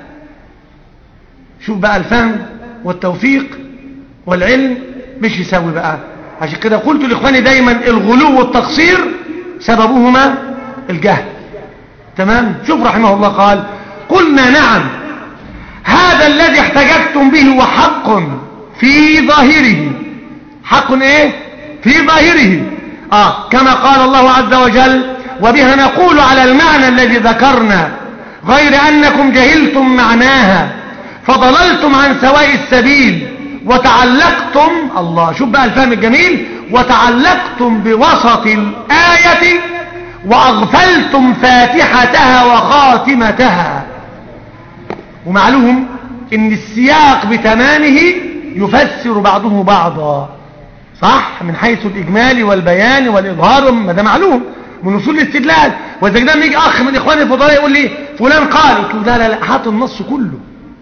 Speaker 3: شوف بقى الفهم والتوفيق والعلم مش يساوي بقى. عشان كده قلت لإخواني دايما الغلو والتقصير سببهما الجهل تمام. شوف رحمه الله قال قلنا نعم هذا الذي احتججتم به وحق في ظاهره. حق ايه؟ في ظاهره آه كما قال الله عز وجل وبها نقول على المعنى الذي ذكرنا، غير أنكم جهلتم معناها فضللتم عن سواء السبيل وتعلقتم. الله شوف بقى الفهم الجميل، وتعلقتم بوسط الآية وأغفلتم فاتحتها وخاتمتها. ومعلوم ان السياق بتمامه يفسر بعضه بعضا صح، من حيث الإجمال والبيان والإظهار، ما ده معلوم من اصول الاستدلال. واذا كده لما يجي اخ من اخواني الفضلاء يقول لي فلان قال، قلت له لا لا لا هات النص كله،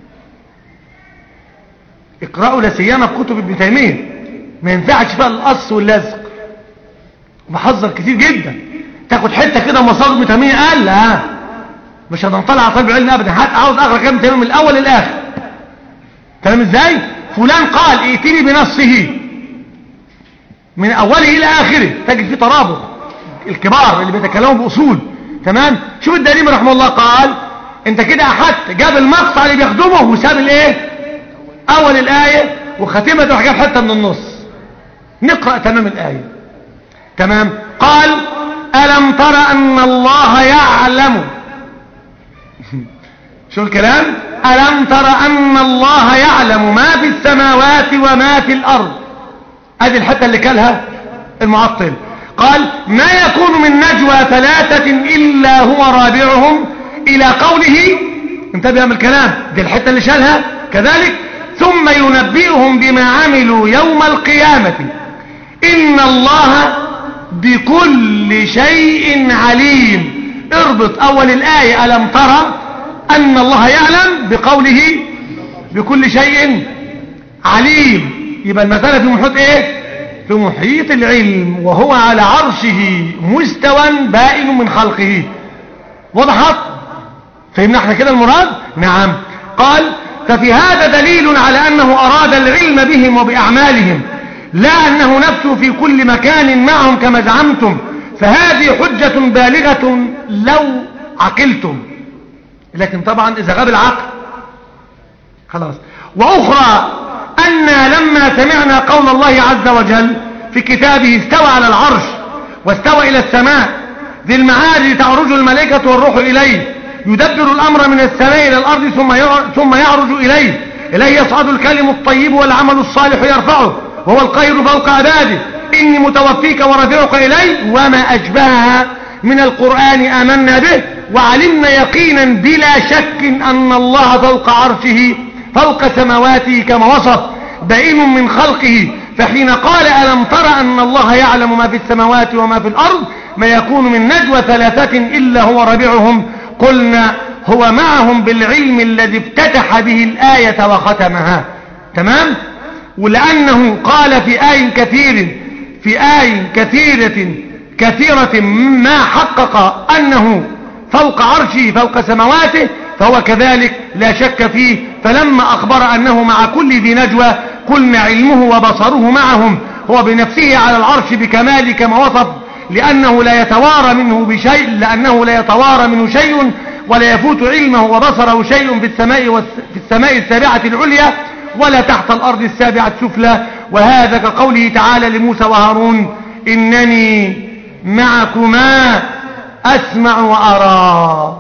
Speaker 3: اقرأوا لا سيما في كتب ابن تيميه، ما ينفعش بقى القص واللزق. بحذر كتير جدا تاخد حته كده مصادر ابن تيميه قال لا مش هنطلع على طالب العلم ابدا، هات عاوز اقرا كلام ابن تيميه من الاول للاخر. كلام ازاي؟ فلان قال ائتني بنصه من اوله الى اخره، تجد فيه ترابط الكبار اللي بيتكلموا باصول تمام. شوف الدارمي رحمه الله قال انت كده احدت، جاب المقطع اللي بيخدمه وساب الايه اول الايه وختمته وجاب حته من النص. نقرا تمام الايه تمام. قال الم تر ان الله يعلم شو الكلام؟ الم تر ان الله يعلم ما في السماوات وما في الارض. ادي الحته اللي كلها المعطل. قال ما يكون من نجوى ثلاثة إلا هو رابعهم إلى قوله. انتبه من الكلام دي الحتة اللي شالها كذلك ثم ينبئهم بما عملوا يوم القيامة إن الله بكل شيء عليم. اربط أول الآية ألم ترى أن الله يعلم بقوله بكل شيء عليم. يبقى المسألة في محيط إيه؟ في محيط العلم، وهو على عرشه مستوى بائن من خلقه. وضحت؟ فهمنا احنا كده المراد؟ نعم. قال ففي هذا دليل على أنه أراد العلم بهم وبأعمالهم، لا أنه نفسه في كل مكان معهم كما زعمتم، فهذه حجة بالغة لو عقلتم، لكن طبعا إذا غاب العقل خلاص. وأخرى أن لما سمعنا قول الله عز وجل في كتابه استوى على العرش واستوى إلى السماء ذي المعارج تعرج الملائكة والروح إليه يدبر الأمر من السماء إلى الأرض ثم ثم يعرج إليه إليه يصعد الكلم الطيب والعمل الصالح يرفعه وهو القاهر فوق عباده إني متوفيك ورافعك إلي وما أشبهها من القرآن آمنا به وعلمنا يقينا بلا شك أن الله فوق عرشه فوق سماواته كما وصف بائن من خلقه. فحين قال ألم تر أن الله يعلم ما في السماوات وما في الأرض ما يكون من نجوى ثلاثة إلا هو رابعهم قلنا هو معهم بالعلم الذي افتتح به الآية وختمها. تمام. ولأنه قال في آي كثير في آي كثيرة كثيرة ما حقق أنه فوق عرشه فوق سماواته فهو كذلك لا شك فيه. فلما أخبر أنه مع كل ذي نجوى قلنا علمه وبصره معهم هو بنفسه على العرش بكمال كما وصف لأنه لا يتوارى منه بشيء لأنه لا يتوارى منه شيء ولا يفوت علمه وبصره شيء في السماء في السماء السابعة العليا ولا تحت الأرض السابعة السفلى. وهذا كقوله تعالى لموسى وهارون إنني معكما أسمع وأرى.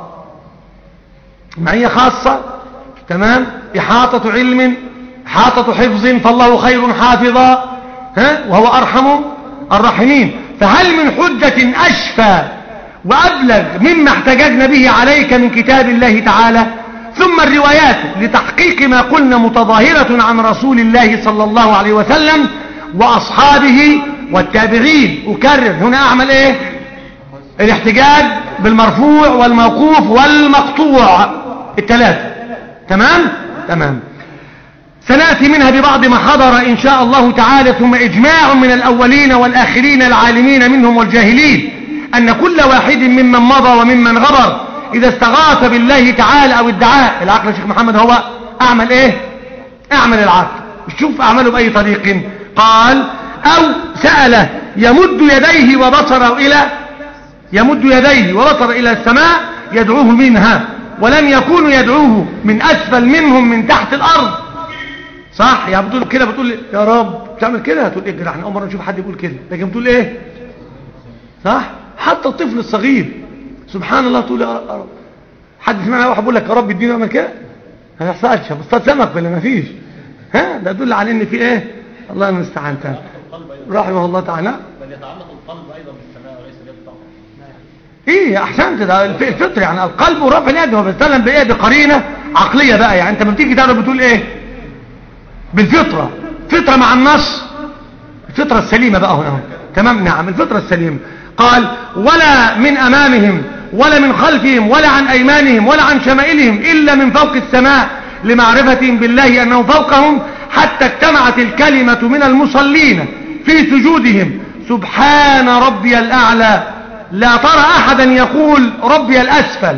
Speaker 3: معية خاصة. تمام. إحاطة علم إحاطة حفظ فالله خير حافظا ها وهو أرحم الراحمين. فهل من حجة أشفى وأبلغ مما احتججنا به عليك من كتاب الله تعالى؟ ثم الروايات لتحقيق ما قلنا متظاهرة عن رسول الله صلى الله عليه وسلم وأصحابه والتابعين. أكرر هنا أعمل إيه؟ الاحتجاج بالمرفوع والموقوف والمقطوع الثلاثة. تمام؟ تمام. سنأتي منها ببعض ما حضر إن شاء الله تعالى. ثم إجماع من الأولين والآخرين العالمين منهم والجاهلين أن كل واحد ممن مضى وممن غبر إذا استغاث بالله تعالى أو الدعاء. العقل يا شيخ محمد هو أعمل إيه؟ أعمل العقل. شوف أعمله بأي طريق. قال أو سأله يمد يديه وبصره إلى يمد يديه وبصر إلى السماء يدعوه منها ولم يكون يدعوه من أسفل منهم من تحت الأرض. صح؟ يعني بتقول كده بتقول يا رب بتعمل كده هتقول ايه؟ احنا أول مرة نشوف حد يقول كده. لكن بتقول ايه؟ صح؟ حتى الطفل الصغير سبحان الله تقول يا رب. حد سمعنا واحد بيقول لك يا رب اديني اعمل كده؟ ما يحصلش. بصطاد سمك ولا ما فيش؟ ها ده يدل على ان في ايه؟ الله المستعان. رحمه الله تعالى.
Speaker 4: بل يتعلق القلب ايضا بالسماء وليس اليد فقط.
Speaker 3: ايه احسنت. ده الفطر يعني القلب ورفع اليد هو بيستلم بايه؟ بقرينه عقليه بقى. يعني انت لما بتيجي تعرف بتقول ايه؟ بالفطره. فطره مع النص. الفطره السليمه بقى هنا. تمام. نعم الفطره السليمه. قال ولا من امامهم ولا من خلفهم ولا عن ايمانهم ولا عن شمائلهم الا من فوق السماء لمعرفتهم بالله انه فوقهم حتى اجتمعت الكلمه من المصلين في سجودهم سبحان ربي الاعلى لا ترى احدا يقول ربي الاسفل.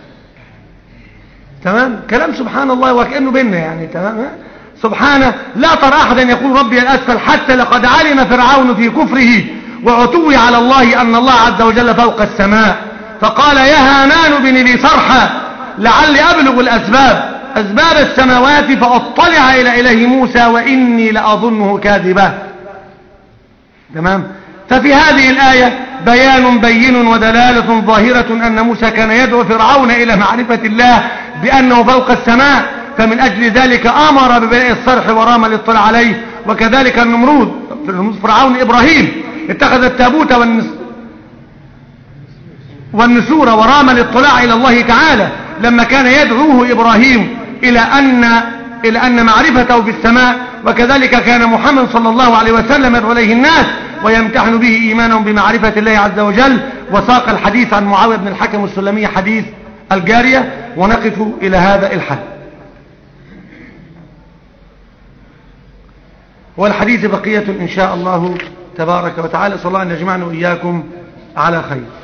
Speaker 3: تمام. كلام سبحان الله وكأنه بيننا يعني. تمام. سبحانه لا ترى احدا يقول ربي الاسفل حتى لقد علم فرعون في كفره وعتوه على الله ان الله عز وجل فوق السماء فقال يا هامان ابن لي صرحا لعلي ابلغ الاسباب اسباب السماوات فاطلع الى اله موسى واني لاظنه كاذبا. تمام. ففي هذه الآية بيان بين ودلالة ظاهرة أن موسى كان يدعو فرعون إلى معرفة الله بأنه فوق السماء فمن أجل ذلك أمر ببناء الصرح ورام الاطلاع عليه. وكذلك النمرود فرعون إبراهيم اتخذ التابوت والنسور ورام الاطلاع إلى الله تعالى لما كان يدعوه إبراهيم إلى أن إلى أن معرفته بالسماء، وكذلك كان محمد صلى الله عليه وسلم يدعو إليه الناس ويمتحن به إيمانهم بمعرفة الله عز وجل. وساق الحديث عن معاوية بن الحكم السلمي حديث الجارية، ونقف إلى هذا الحد. والحديث بقية إن شاء الله تبارك وتعالى. صلى الله أن يجمعنا وإياكم على خير.